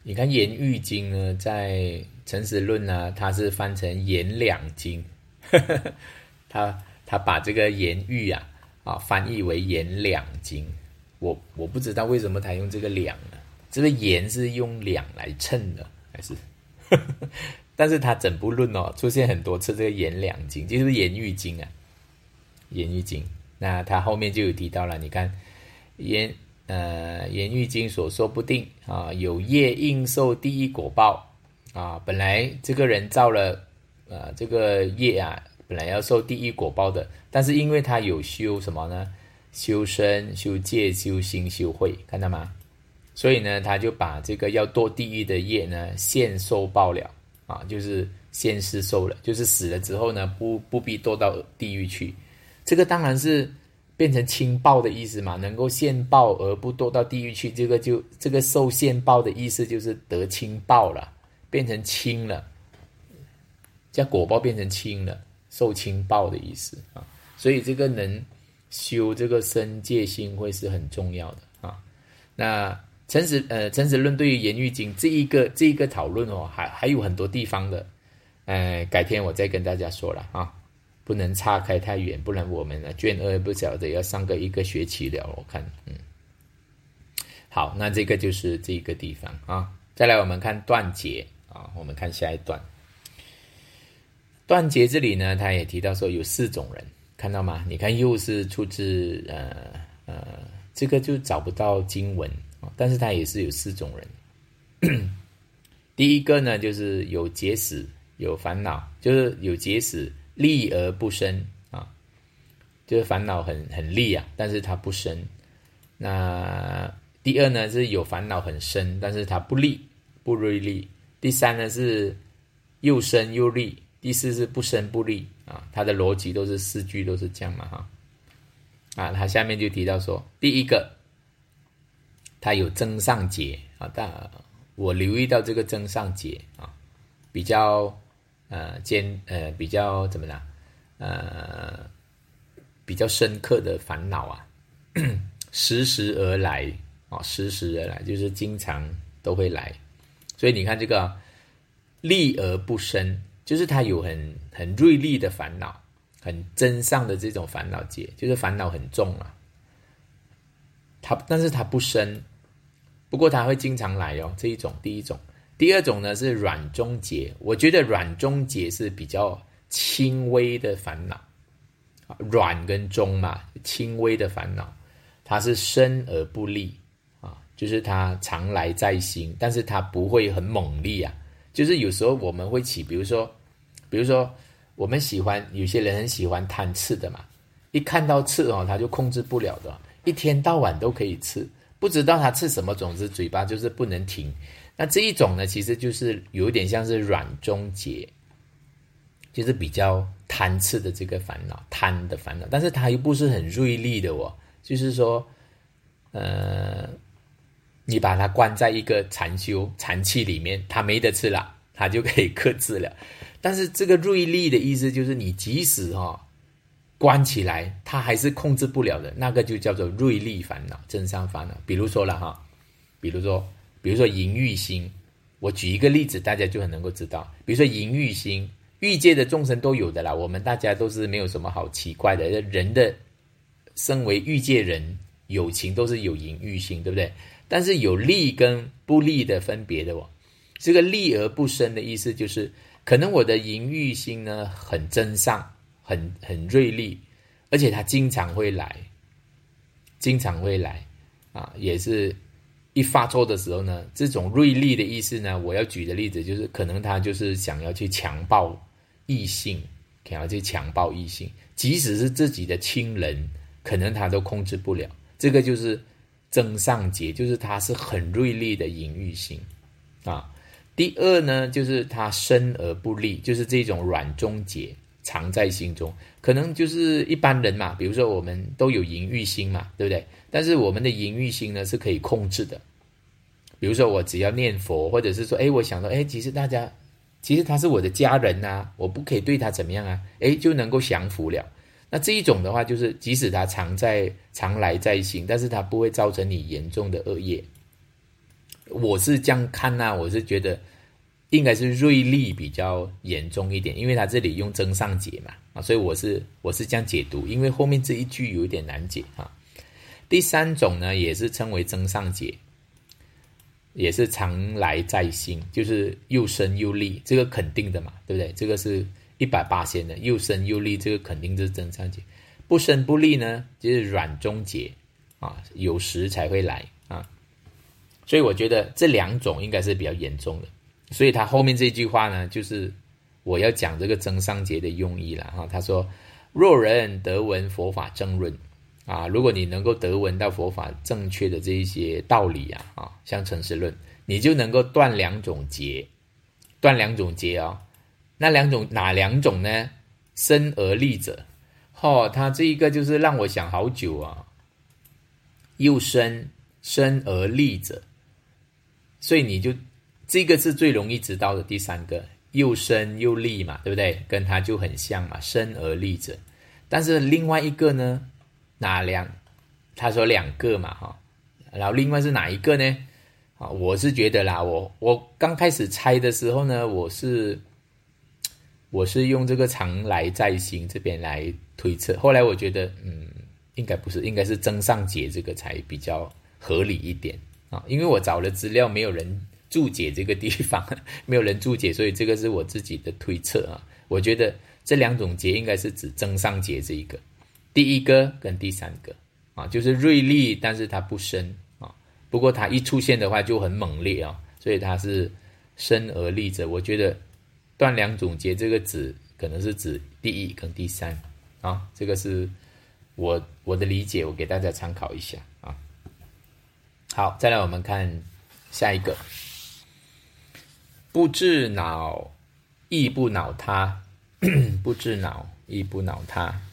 你看《颜域经》呢，在《诚实论》呢，它是翻成《颜两经》，他他把这个颜域啊啊翻译为《颜两经》。我我不知道为什么他用这个两呢？这个颜是用两来称的，还是？但是他整部论哦出现很多次这个颜两经，就是《颜域经》啊，《颜域经》。那他后面就有提到了，你看颜呃《颜域经》所说不定啊，有业应受第一果报啊。本来这个人造了呃这个业啊，本来要受第一果报的，但是因为他有修什么呢？修身、修戒、修心、修慧，看到吗？所以呢，他就把这个要堕地狱的业呢，现受报了啊，就是现世受了，就是死了之后呢，不不必堕到地狱去。这个当然是变成轻报的意思嘛，能够现报而不堕到地狱去，这个就这个受现报的意思就是得轻报了，变成轻了，将果报变成轻了，受轻报的意思啊。所以这个能修这个身戒心慧是很重要的啊。那诚实呃诚实论对于颜域经这一个这一个讨论哦，还还有很多地方的，呃，改天我再跟大家说了啊，不能岔开太远，不然我们呢卷二不晓得要上个一个学期了，我看嗯。好，那这个就是这个地方啊。再来我们看断结啊，我们看下一段。断结这里呢，他也提到说有四种人，看到吗？你看又是出自呃呃，这个就找不到经文，但是他也是有四种人。第一个呢，就是有结使，有烦恼，就是有结使，利而不生啊，就是烦恼很很利啊，但是它不生。那第二呢，是有烦恼很深，但是它不利，不锐利。第三呢是又生又利，第四是不生不利啊。它的逻辑都是四句都是这样嘛哈。啊，他下面就提到说，第一个，他有增上结啊，但我留意到这个增上结啊，比较呃坚呃比较怎么讲呃比较深刻的烦恼啊，时时而来啊，时时而来就是经常都会来，所以你看这个利而不生，就是他有很很锐利的烦恼。很真上的这种烦恼结，就是烦恼很重啊。他但是他不生，不过他会经常来哦。这一种，第一种，第二种呢是软中结。我觉得软中结是比较轻微的烦恼，软跟中嘛，轻微的烦恼，它是生而不利啊，就是它常来在心，但是它不会很猛烈啊。就是有时候我们会起，比如说，比如说。我们喜欢有些人很喜欢贪吃的嘛，一看到吃哦，他就控制不了的，一天到晚都可以吃，不知道他吃什么，总之嘴巴就是不能停。那这一种呢，其实就是有点像是软中结，就是比较贪吃的这个烦恼，贪的烦恼，但是他又不是很锐利的哦，就是说，呃，你把它关在一个禅修禅气里面，他没得吃了，他就可以克制了。但是这个锐利的意思就是你即使哈、哦、关起来，它还是控制不了的，那个就叫做锐利烦恼、增上烦恼。比如说了哈，比如说，比如说淫欲心，我举一个例子，大家就很能够知道。比如说淫欲心，欲界的众生都有的啦，我们大家都是没有什么好奇怪的。人的身为欲界人，有情都是有淫欲心，对不对？但是有利跟不利的分别的哦。这个利而不生的意思就是。可能我的淫欲心呢很真上，很很锐利，而且它经常会来，经常会来啊，也是一发作的时候呢，这种锐利的意思呢，我要举的例子就是，可能他就是想要去强暴异性，想要去强暴异性，即使是自己的亲人，可能他都控制不了。这个就是增上结，就是他是很锐利的淫欲心啊。第二呢，就是它生而不利，就是这种软中结藏在心中，可能就是一般人嘛，比如说我们都有淫欲心嘛，对不对？但是我们的淫欲心呢是可以控制的，比如说我只要念佛，或者是说，哎，我想到，哎，其实大家，其实他是我的家人啊，我不可以对他怎么样啊，哎，就能够降服了。那这一种的话，就是即使他常在常来在心，但是他不会造成你严重的恶业。 我是这样看啊，我是觉得应该是锐利比较严重一点，因为他这里用增上节嘛啊，所以我是我是这样解读，因为后面这一句有点难解啊。第三种呢，也是称为增上节，也是常来在心，就是又生又利，这个肯定的嘛，对不对？这个是一百八十的，又生又利，这个肯定是增上节。不生不利呢，就是软中节啊，有时才会来啊。所以我觉得这两种应该是比较严重的，所以他后面这句话呢，就是我要讲这个增上节的用意了哈。他说：“若人得闻佛法正论啊，如果你能够得闻到佛法正确的这一些道理啊啊，像诚实论，你就能够断两种结，断两种结哦。那两种哪两种呢？生而利者，哦，他这一个就是让我想好久啊。又生生而利者。”所以你就这个是最容易知道的第三个，又生又利嘛，对不对？跟它就很像嘛，生而利者。但是另外一个呢，哪两？他说两个嘛，哈。然后另外是哪一个呢？啊，我是觉得啦，我我刚开始猜的时候呢，我是我是用这个常来在心这边来推测，后来我觉得，嗯，应该不是，应该是增上节这个才比较合理一点。啊，因为我找了资料，没有人注解这个地方，没有人注解，所以这个是我自己的推测啊。我觉得这两种节应该是指增上节这一个，第一个跟第三个啊，就是锐利，但是它不生啊。不过它一出现的话就很猛烈啊，所以它是生而利者。我觉得断两种节这个指可能是指第一跟第三啊，这个是我我的理解，我给大家参考一下啊。好，再来我们看下一个，不治恼亦不恼他，不治恼亦不恼他。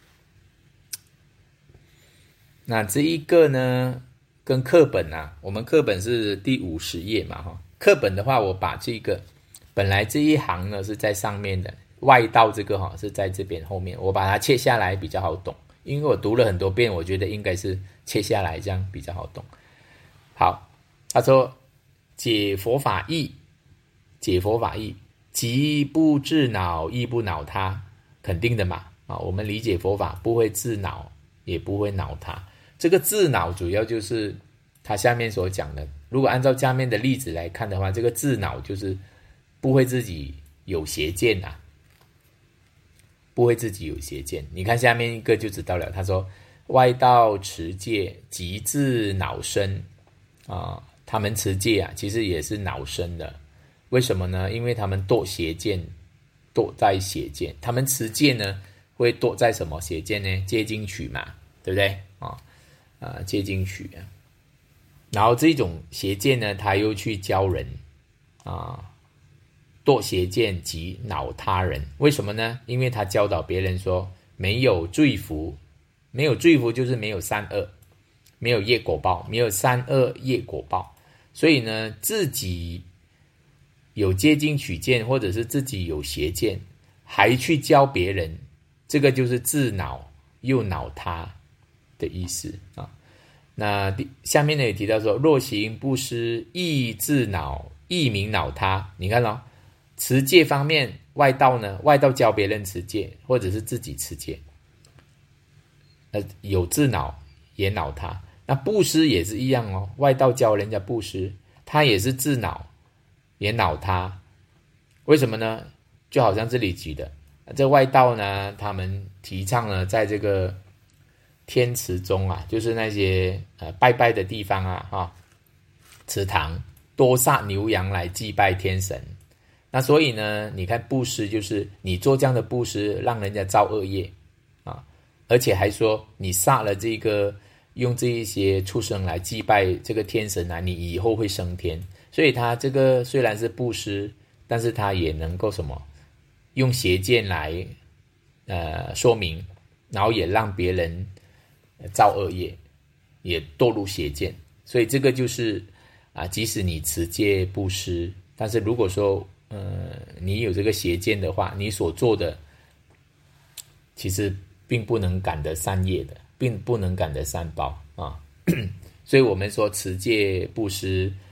那这一个呢，跟课本啊，我们课本是第五十页嘛，哈。课本的话，我把这个本来这一行呢是在上面的，外道这个哈是在这边后面，我把它切下来比较好懂，因为我读了很多遍，我觉得应该是切下来这样比较好懂。好，他说解佛法义，解佛法义，即不治恼亦不恼他，肯定的嘛啊，我们理解佛法不会自恼，也不会恼他。这个自恼主要就是他下面所讲的，如果按照下面的例子来看的话，这个自恼就是不会自己有邪见啊，不会自己有邪见。你看下面一个就知道了，他说外道持戒，即自恼生。啊，他们持戒啊，其实也是恼生的。为什么呢？因为他们堕邪见，堕在邪见。他们持戒呢，会堕在什么邪见呢？戒经取嘛，对不对？啊啊，戒经取啊。然后这种邪见呢，他又去教人啊，堕邪见及恼他人。为什么呢？因为他教导别人说，没有罪福，没有罪福就是没有善恶。没有业果报，没有善恶业果报，所以呢，自己有戒经取见，或者是自己有邪见，还去教别人，这个就是自恼又恼他的意思啊。那下面呢也提到说，若行布施，亦自恼，亦名恼他。你看咯，持戒方面，外道呢，外道教别人持戒，或者是自己持戒，呃，有自恼也恼他。那布施也是一样哦，外道教人家布施，他也是自恼，也恼他。为什么呢？就好像这里举的，这外道呢，他们提倡呢，在这个天池中啊，就是那些呃拜拜的地方啊，哈、哦，祠堂多杀牛羊来祭拜天神。那所以呢，你看布施就是你做这样的布施，让人家造恶业啊，而且还说你杀了这个。用这一些畜生来祭拜这个天神啊，你以后会升天。所以他这个虽然是布施，但是他也能够什么，用邪见来呃说明，然后也让别人造恶业，也堕入邪见。所以这个就是啊，即使你持戒布施，但是如果说呃你有这个邪见的话，你所做的其实并不能感得善业的。并不能感得善报啊，所以我们说持戒布施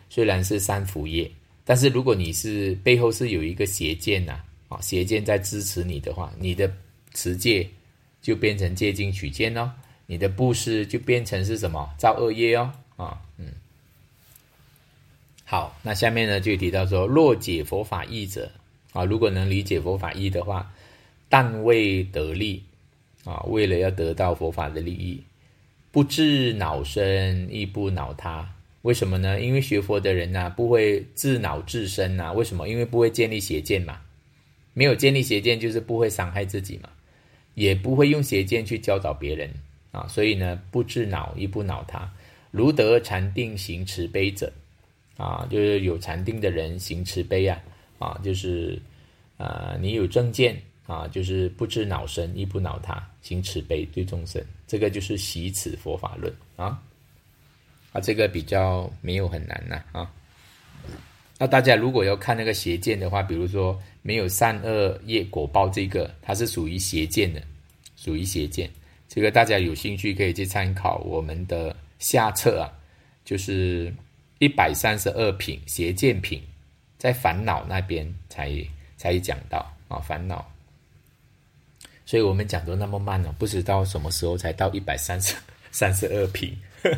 虽然是三福业，但是如果你是背后是有一个邪见呐、啊，邪见在支持你的话，你的持戒就变成戒精取见哦，你的布施就变成是什么造恶业哦，啊，嗯。好，那下面呢就提到说，若解佛法义者啊，如果能理解佛法义的话，但为得利啊，为了要得到佛法的利益，不自恼身，亦不恼他。为什么呢？因为学佛的人呢、啊，不会自恼自身啊。为什么？因为不会建立邪见嘛，没有建立邪见，就是不会伤害自己嘛，也不会用邪见去教导别人啊。所以呢，不自恼，亦不恼他。如得禅定行慈悲者。啊，就是有禅定的人行慈悲啊，啊，就是呃，你有正见啊，就是不知恼身，亦不恼他，行慈悲对众生，这个就是习此佛法论啊，啊，这个比较没有很难呐 啊, 啊。那大家如果要看那个邪见的话，比如说没有善恶业果报这个，它是属于邪见的，属于邪见，这个大家有兴趣可以去参考我们的下册啊，就是一百三十二品邪见品，在烦恼那边才才讲到啊，烦恼，所以我们讲得那么慢哦，不知道什么时候才到一百三十二品。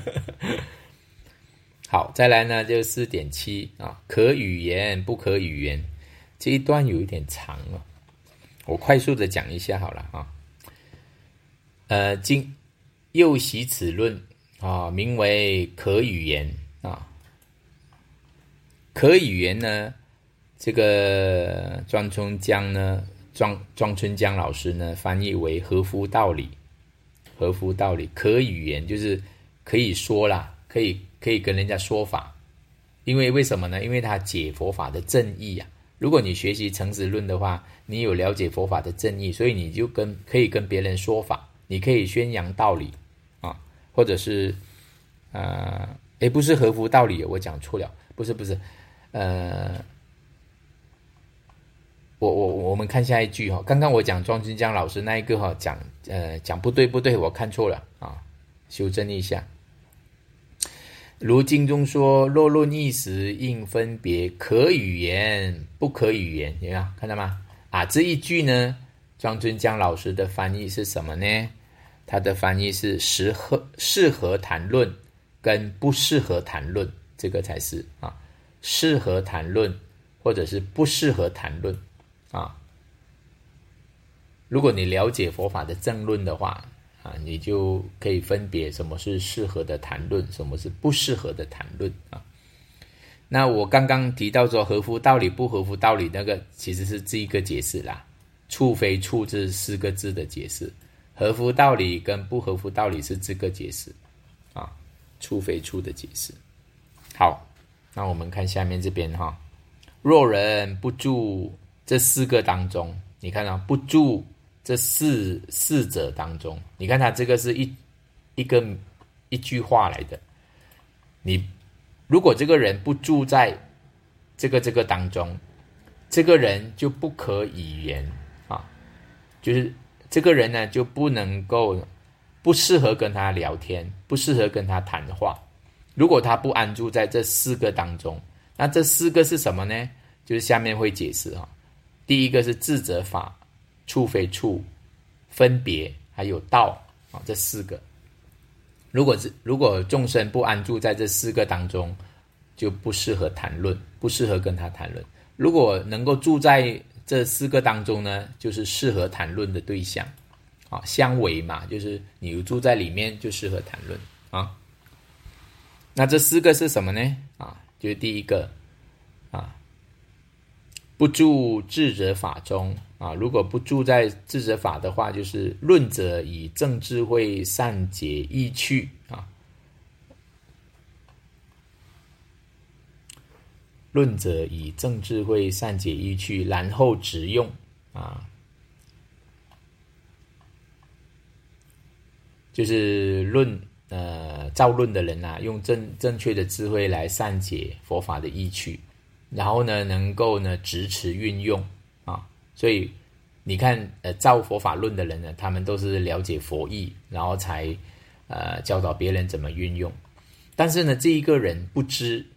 好，再来呢就 四点七 啊，可语言不可语言，这一段有一点长哦，我快速的讲一下好了啊。呃，今又习此论啊，名为可语言啊。可语言呢，这个庄春江呢，庄庄春江老师呢翻译为合乎道理，合乎道理，可语言就是可以说啦，可以可以跟人家说法，因为为什么呢？因为他解佛法的正义啊。如果你学习诚实论的话，你有了解佛法的正义，所以你就跟可以跟别人说法，你可以宣扬道理啊，或者是呃，诶，不是合乎道理，我讲错了，不是不是。呃，我我我们看下一句哈、哦，刚刚我讲庄君江老师那一个哈、哦、讲呃讲不对不对，我看错了啊，修正一下。如经中说，若论意识应分别，可语言不可语言，有没有看到吗？啊，这一句呢，庄君江老师的翻译是什么呢？他的翻译是适合适合谈论跟不适合谈论，这个才是啊。适合谈论或者是不适合谈论啊，如果你了解佛法的正论的话啊，你就可以分别什么是适合的谈论，什么是不适合的谈论啊。那我刚刚提到说合乎道理不合乎道理，那个其实是这一个解释啦，处非处这四个字的解释，合乎道理跟不合乎道理是这个解释啊，处非处的解释。好，那我们看下面这边哈，若人不住这四个当中，你看啊，不住这四四者当中，你看它这个是一一个一句话来的。你如果这个人不住在这个这个当中，这个人就不可语言啊，就是这个人呢就不能够不适合跟他聊天，不适合跟他谈话。如果他不安住在这四个当中，那这四个是什么呢？就是下面会解释哈。第一个是智者法、处非处、分别，还有道啊，这四个。如果是如果众生不安住在这四个当中，就不适合谈论，不适合跟他谈论。如果能够住在这四个当中呢，就是适合谈论的对象啊，相违嘛，就是你住在里面就适合谈论啊。那这四个是什么呢？啊，就是第一个啊，不住智者法中啊。如果不住在智者法的话，就是论者以正智慧善解意趣啊。论者以正智慧善解意趣，然后直用啊，就是论。呃，造论的人啊，用正正确的智慧来善解佛法的意趣，然后呢，能够呢执持运用啊。所以你看，呃，造佛法论的人呢，他们都是了解佛意，然后才呃教导别人怎么运用。但是呢，这一个人不知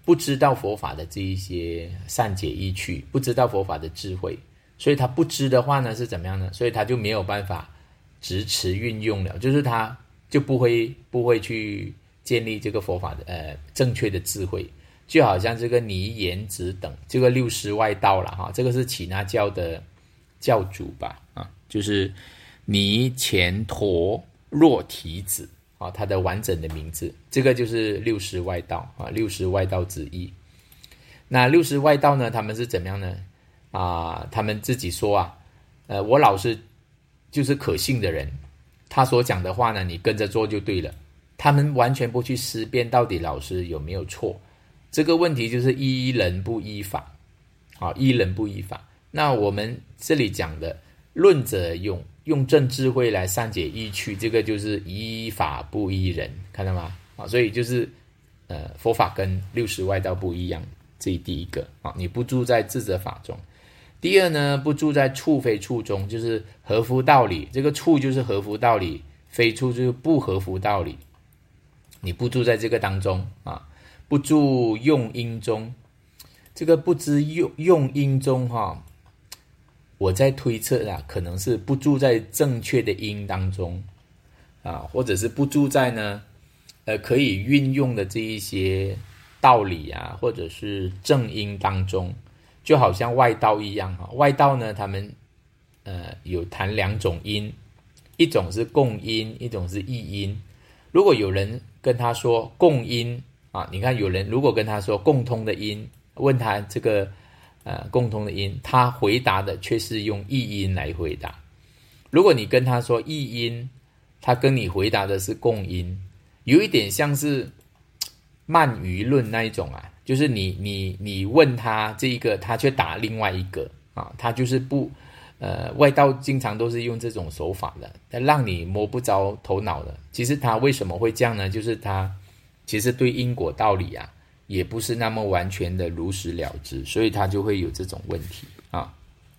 不知道佛法的这一些善解意趣，不知道佛法的智慧，所以他不知的话呢是怎么样呢？所以他就没有办法执持运用了，就是他就不会不会去建立这个佛法的呃正确的智慧。就好像这个尼颜子等这个六师外道了哈，这个是耆那教的教主吧啊，就是尼乾陀若提子啊，他的完整的名字，这个就是六师外道啊，六师外道之一。那六师外道呢，他们是怎么样呢？啊，他们自己说啊，呃，我老师就是可信的人，他所讲的话呢，你跟着做就对了。他们完全不去思辨到底老师有没有错，这个问题就是依人不依法啊，依人不依法。那我们这里讲的论者用用正智慧来善解意趣，这个就是依法不依人，看到吗？啊，所以就是呃，佛法跟六师外道不一样，这是第一个啊，你不住在智者法中。第二呢，不住在处非处中，就是合乎道理，这个处就是合乎道理，非处就是不合乎道理。你不住在这个当中啊，不住用因中，这个不知用用因中哈、啊，我在推测啊，可能是不住在正确的因当中啊，或者是不住在呢，呃，可以运用的这一些道理啊，或者是正因当中，就好像外道一样哈、啊。外道呢，他们呃有谈两种因，一种是共因，一种是异因。如果有人跟他说共因啊，你看有人如果跟他说共通的因，问他这个呃共通的因，他回答的却是用异因来回答。如果你跟他说异因，他跟你回答的是共因，有一点像是鳗鱼论那一种啊，就是你你你问他这一个，他却答另外一个啊，他就是不呃，外道经常都是用这种手法的，让你摸不着头脑的。其实他为什么会这样呢？就是他其实对因果道理啊，也不是那么完全的如实了知，所以他就会有这种问题啊。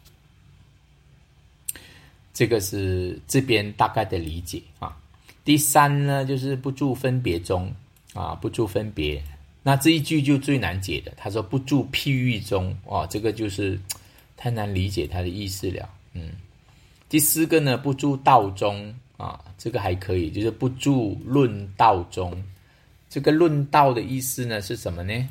这个是这边大概的理解啊。第三呢，就是不住分别中啊，不住分别。那这一句就最难解的，他说不住譬喻中哦，这个就是太难理解它的意思了。嗯，第四个呢，不住道中啊，这个还可以，就是不住论道中。这个论道的意思呢是什么呢？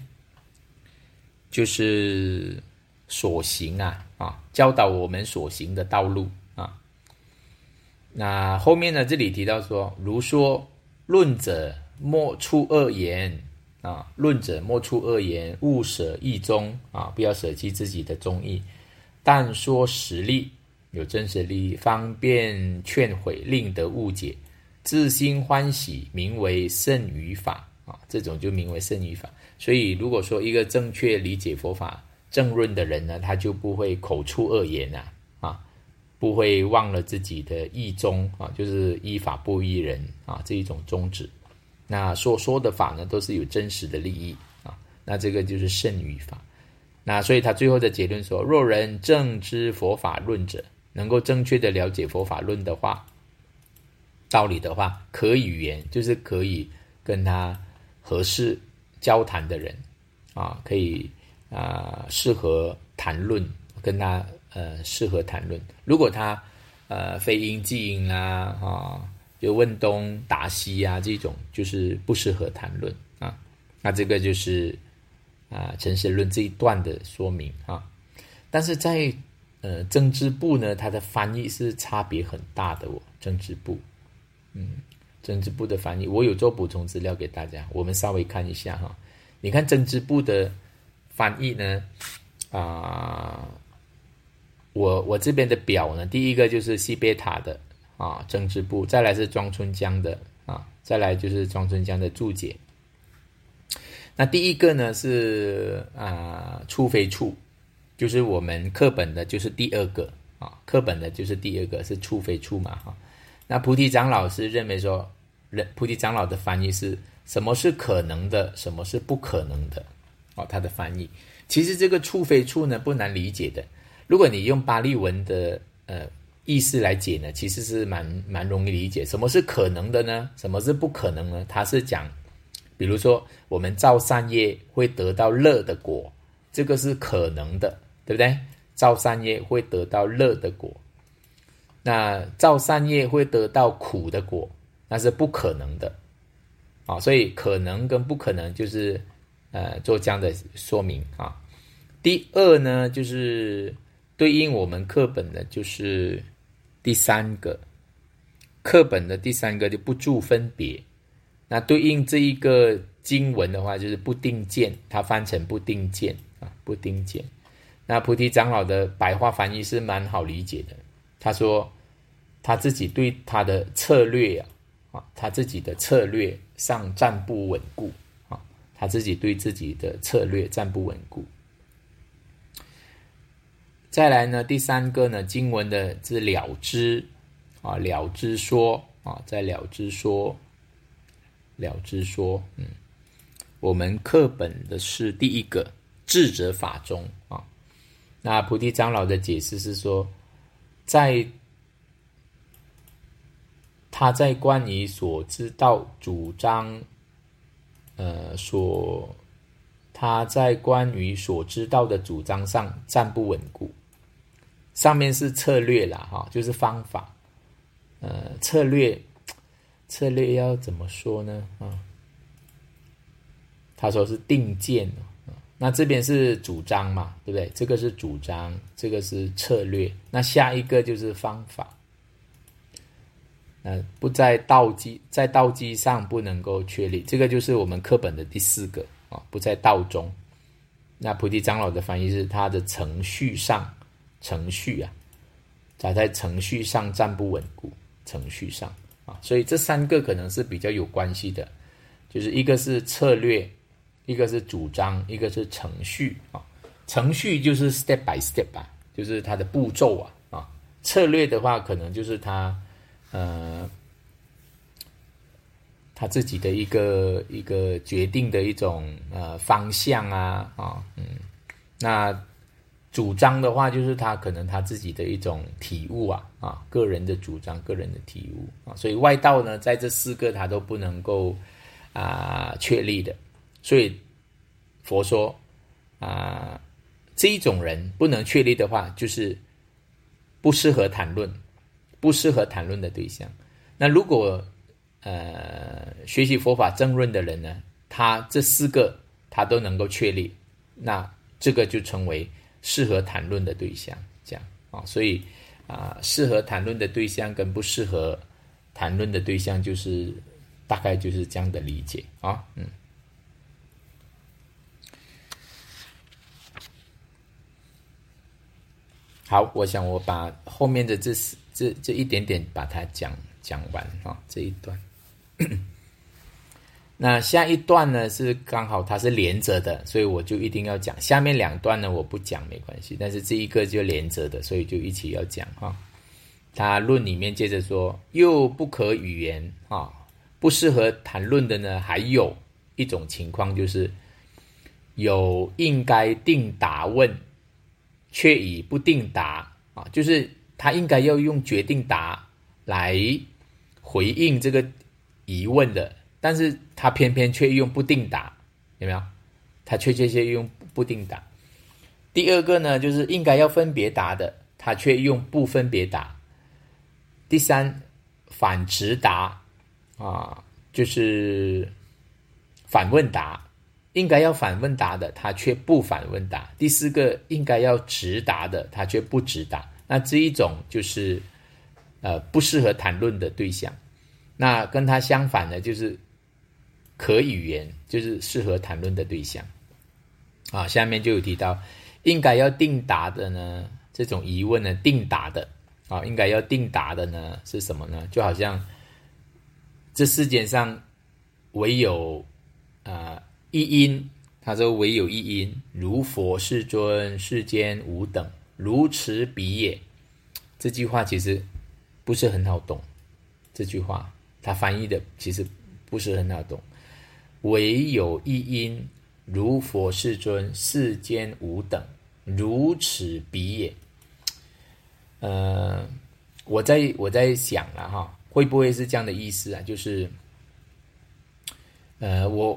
就是所行啊啊，教导我们所行的道路啊。那后面呢，这里提到说，如说论者莫出恶言啊，论者莫出恶言，勿舍意中啊，不要舍弃自己的中意。但说实力，有真实利益，方便劝诲，令得误解，自心欢喜，名为胜于法啊，这种就名为胜于法。所以如果说一个正确理解佛法正论的人呢，他就不会口出恶言啊，啊，不会忘了自己的意中啊，就是依法不依人啊，这一种宗旨。那所说的法呢，都是有真实的利益啊，那这个就是胜于法。那所以他最后的结论说，若人正知佛法论者，能够正确的了解佛法论的话，道理的话，可以语言，就是可以跟他合适交谈的人啊，可以啊、呃、适合谈论，跟他呃适合谈论。如果他呃非因即因啦啊，就问东答西啊，这种就是不适合谈论啊。那这个就是啊，诚实论这一段的说明啊，但是在呃政治部呢，它的翻译是差别很大的哦。政治部，嗯，政治部的翻译，我有做补充资料给大家，我们稍微看一下哈。你看政治部的翻译呢，啊、呃，我我这边的表呢，第一个就是西贝塔的啊政治部，再来是庄春江的啊，再来就是庄春江的注解。那第一个呢是啊、呃、处非处，就是我们课本的就是第二个啊，课本的就是第二个是处非处嘛哈。那菩提长老是认为说，菩提长老的翻译是什么是可能的，什么是不可能的哦，他的翻译其实这个处非处呢不难理解的，如果你用巴利文的呃意思来解呢，其实是蛮蛮容易理解。什么是可能的呢？什么是不可能呢？他是讲比如说我们造善业会得到乐的果，这个是可能的，对不对？造善业会得到乐的果，那造善业会得到苦的果，那是不可能的啊。所以可能跟不可能就是呃做这样的说明啊。第二呢，就是对应我们课本的就是第三个，课本的第三个就不住分别。那对应这一个经文的话，就是不定见，它翻成不定见啊，不定见。那菩提长老的白话翻译是蛮好理解的，他说他自己对他的策略啊，啊他自己的策略上站不稳固啊，他自己对自己的策略站不稳固。再来呢，第三个呢，经文的是了知啊，了知说啊，在了知说，了知说，嗯，我们课本的是第一个智者法中啊。那菩提长老的解释是说，在他在关于所知道主张，呃，所他在关于所知道的主张上站不稳固。上面是策略啦，哈，就是方法。呃，策略，策略要怎么说呢？啊，他说是定见，那这边是主张嘛，对不对？这个是主张，这个是策略。那下一个就是方法。呃，不在道基，在道基上不能够确立，这个就是我们课本的第四个啊，不在道中。那菩提长老的翻译是他的程序上。程序啊，他在程序上站不稳固，程序上啊，所以这三个可能是比较有关系的，就是一个是策略，一个是主张，一个是程序啊。程序就是 step by step 啊，就是它的步骤啊啊。策略的话，可能就是他呃他自己的一个一个决定的一种呃方向啊啊嗯，那。主张的话，就是他可能他自己的一种体悟啊，啊，个人的主张，个人的体悟啊，所以外道呢，在这四个他都不能够啊确立的，所以佛说啊，这一种人不能确立的话，就是不适合谈论，不适合谈论的对象。那如果呃学习佛法正论的人呢，他这四个他都能够确立，那这个就成为适合谈论的对象，这样啊，所以啊，适合谈论的对象跟不适合谈论的对象，就是大概就是这样的理解啊，嗯。好，我想我把后面的这这这一点点把它讲讲完啊，这一段。那下一段呢是刚好它是连着的，所以我就一定要讲。下面两段呢我不讲没关系，但是这一个就连着的，所以就一起要讲哈。他论里面接着说，又不可语言啊，不适合谈论的呢，还有一种情况就是有应该定答问，却以不定答啊，就是他应该要用决定答来回应这个疑问的。但是他偏偏却用不定答，有没有？他确确切用不定答。第二个呢，就是应该要分别答的，他却用不分别答。第三，反直答啊，就是反问答，应该要反问答的，他却不反问答。第四个，应该要直答的，他却不直答。那这一种就是呃不适合谈论的对象。那跟他相反的，就是可语言，就是适合谈论的对象啊。下面就有提到，应该要定答的呢，这种疑问呢，定答的啊，应该要定答的呢是什么呢？就好像这世界上唯有啊、呃、一因，他说唯有一因，如佛世尊，世间无等，如此彼也。这句话其实不是很好懂，这句话他翻译的其实不是很好懂。唯有一因，如佛世尊，世间无等，如此彼也。呃，我在我在想了哈，会不会是这样的意思啊？就是，呃，我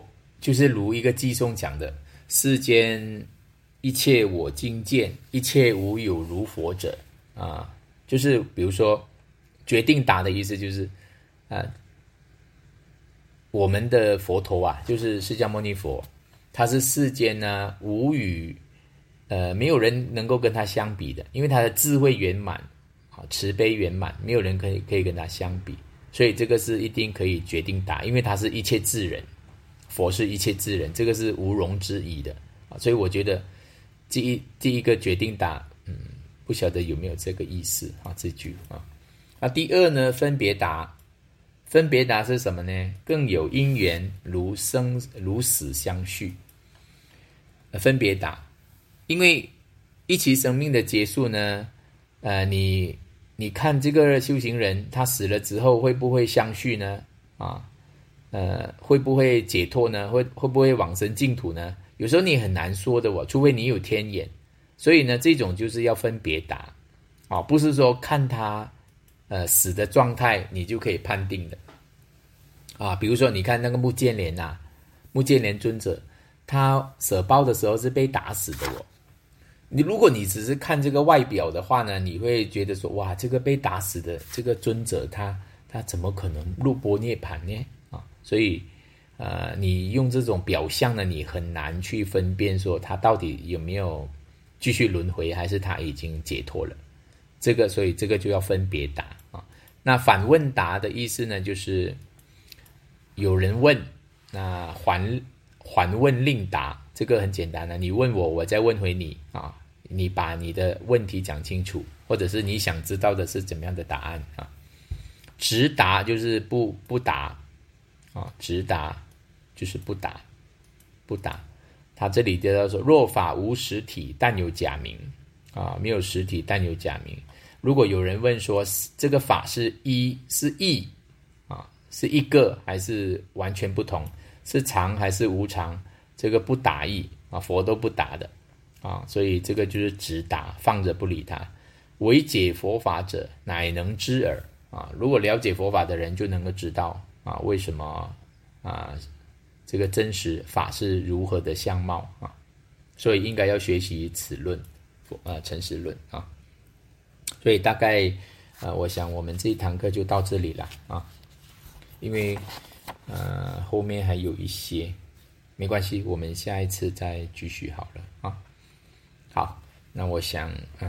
就是如一个寄颂讲的，世间一切我今见，一切无有如佛者啊，就是比如说决定打的意思就是啊，我们的佛陀啊，就是释迦牟尼佛，他是世间呢无与呃没有人能够跟他相比的，因为他的智慧圆满，慈悲圆满，没有人可以可以跟他相比，所以这个是一定可以决定打，因为他是一切智人，佛是一切智人，这个是毋庸置疑的啊。所以我觉得第一第一个决定打，嗯，不晓得有没有这个意思啊？这句啊，那第二呢，分别答，分别答是什么呢？更有因缘如生如死相续，分别答，因为一期生命的结束呢，呃，你你看这个修行人他死了之后会不会相续呢？啊，呃，会不会解脱呢？会会不会往生净土呢？有时候你很难说的哦，除非你有天眼。所以呢，这种就是要分别答，啊，不是说看他呃死的状态你就可以判定的，啊，比如说你看那个目犍连啊，目犍连尊者，他舍报的时候是被打死的哦。你如果你只是看这个外表的话呢，你会觉得说，哇，这个被打死的这个尊者，他他怎么可能入般涅槃呢？啊，所以呃，你用这种表象呢，你很难去分辨说他到底有没有继续轮回，还是他已经解脱了。这个所以这个就要分别答啊。那反问答的意思呢，就是有人问，那还还问另答，这个很简单的，你问我，我再问回你啊，你把你的问题讲清楚，或者是你想知道的是怎么样的答案啊。直答就是不不答啊，直答就是不答不答。他这里提到说，若法无实体，但有假名啊，没有实体但有假名。如果有人问说，这个法是一是异啊，是一个还是完全不同，是常还是无常，这个不答意啊，佛都不答的啊，所以这个就是直答，放着不理他。唯解佛法者，乃能知耳啊。如果了解佛法的人，就能够知道啊，为什么啊？这个真实法是如何的相貌啊？所以应该要学习此论，呃，诚实论啊。所以大概呃，我想我们这一堂课就到这里了啊，因为呃后面还有一些，没关系，我们下一次再继续好了啊。好，那我想呃，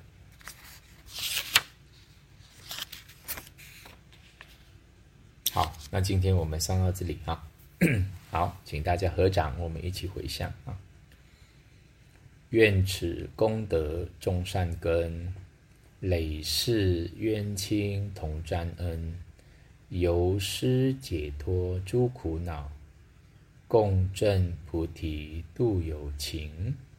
好，那今天我们上到这里啊。好，请大家合掌，我们一起回向啊。愿此功德种善根，累世冤亲同沾恩，由施解脱诸苦恼，共振菩提度有情。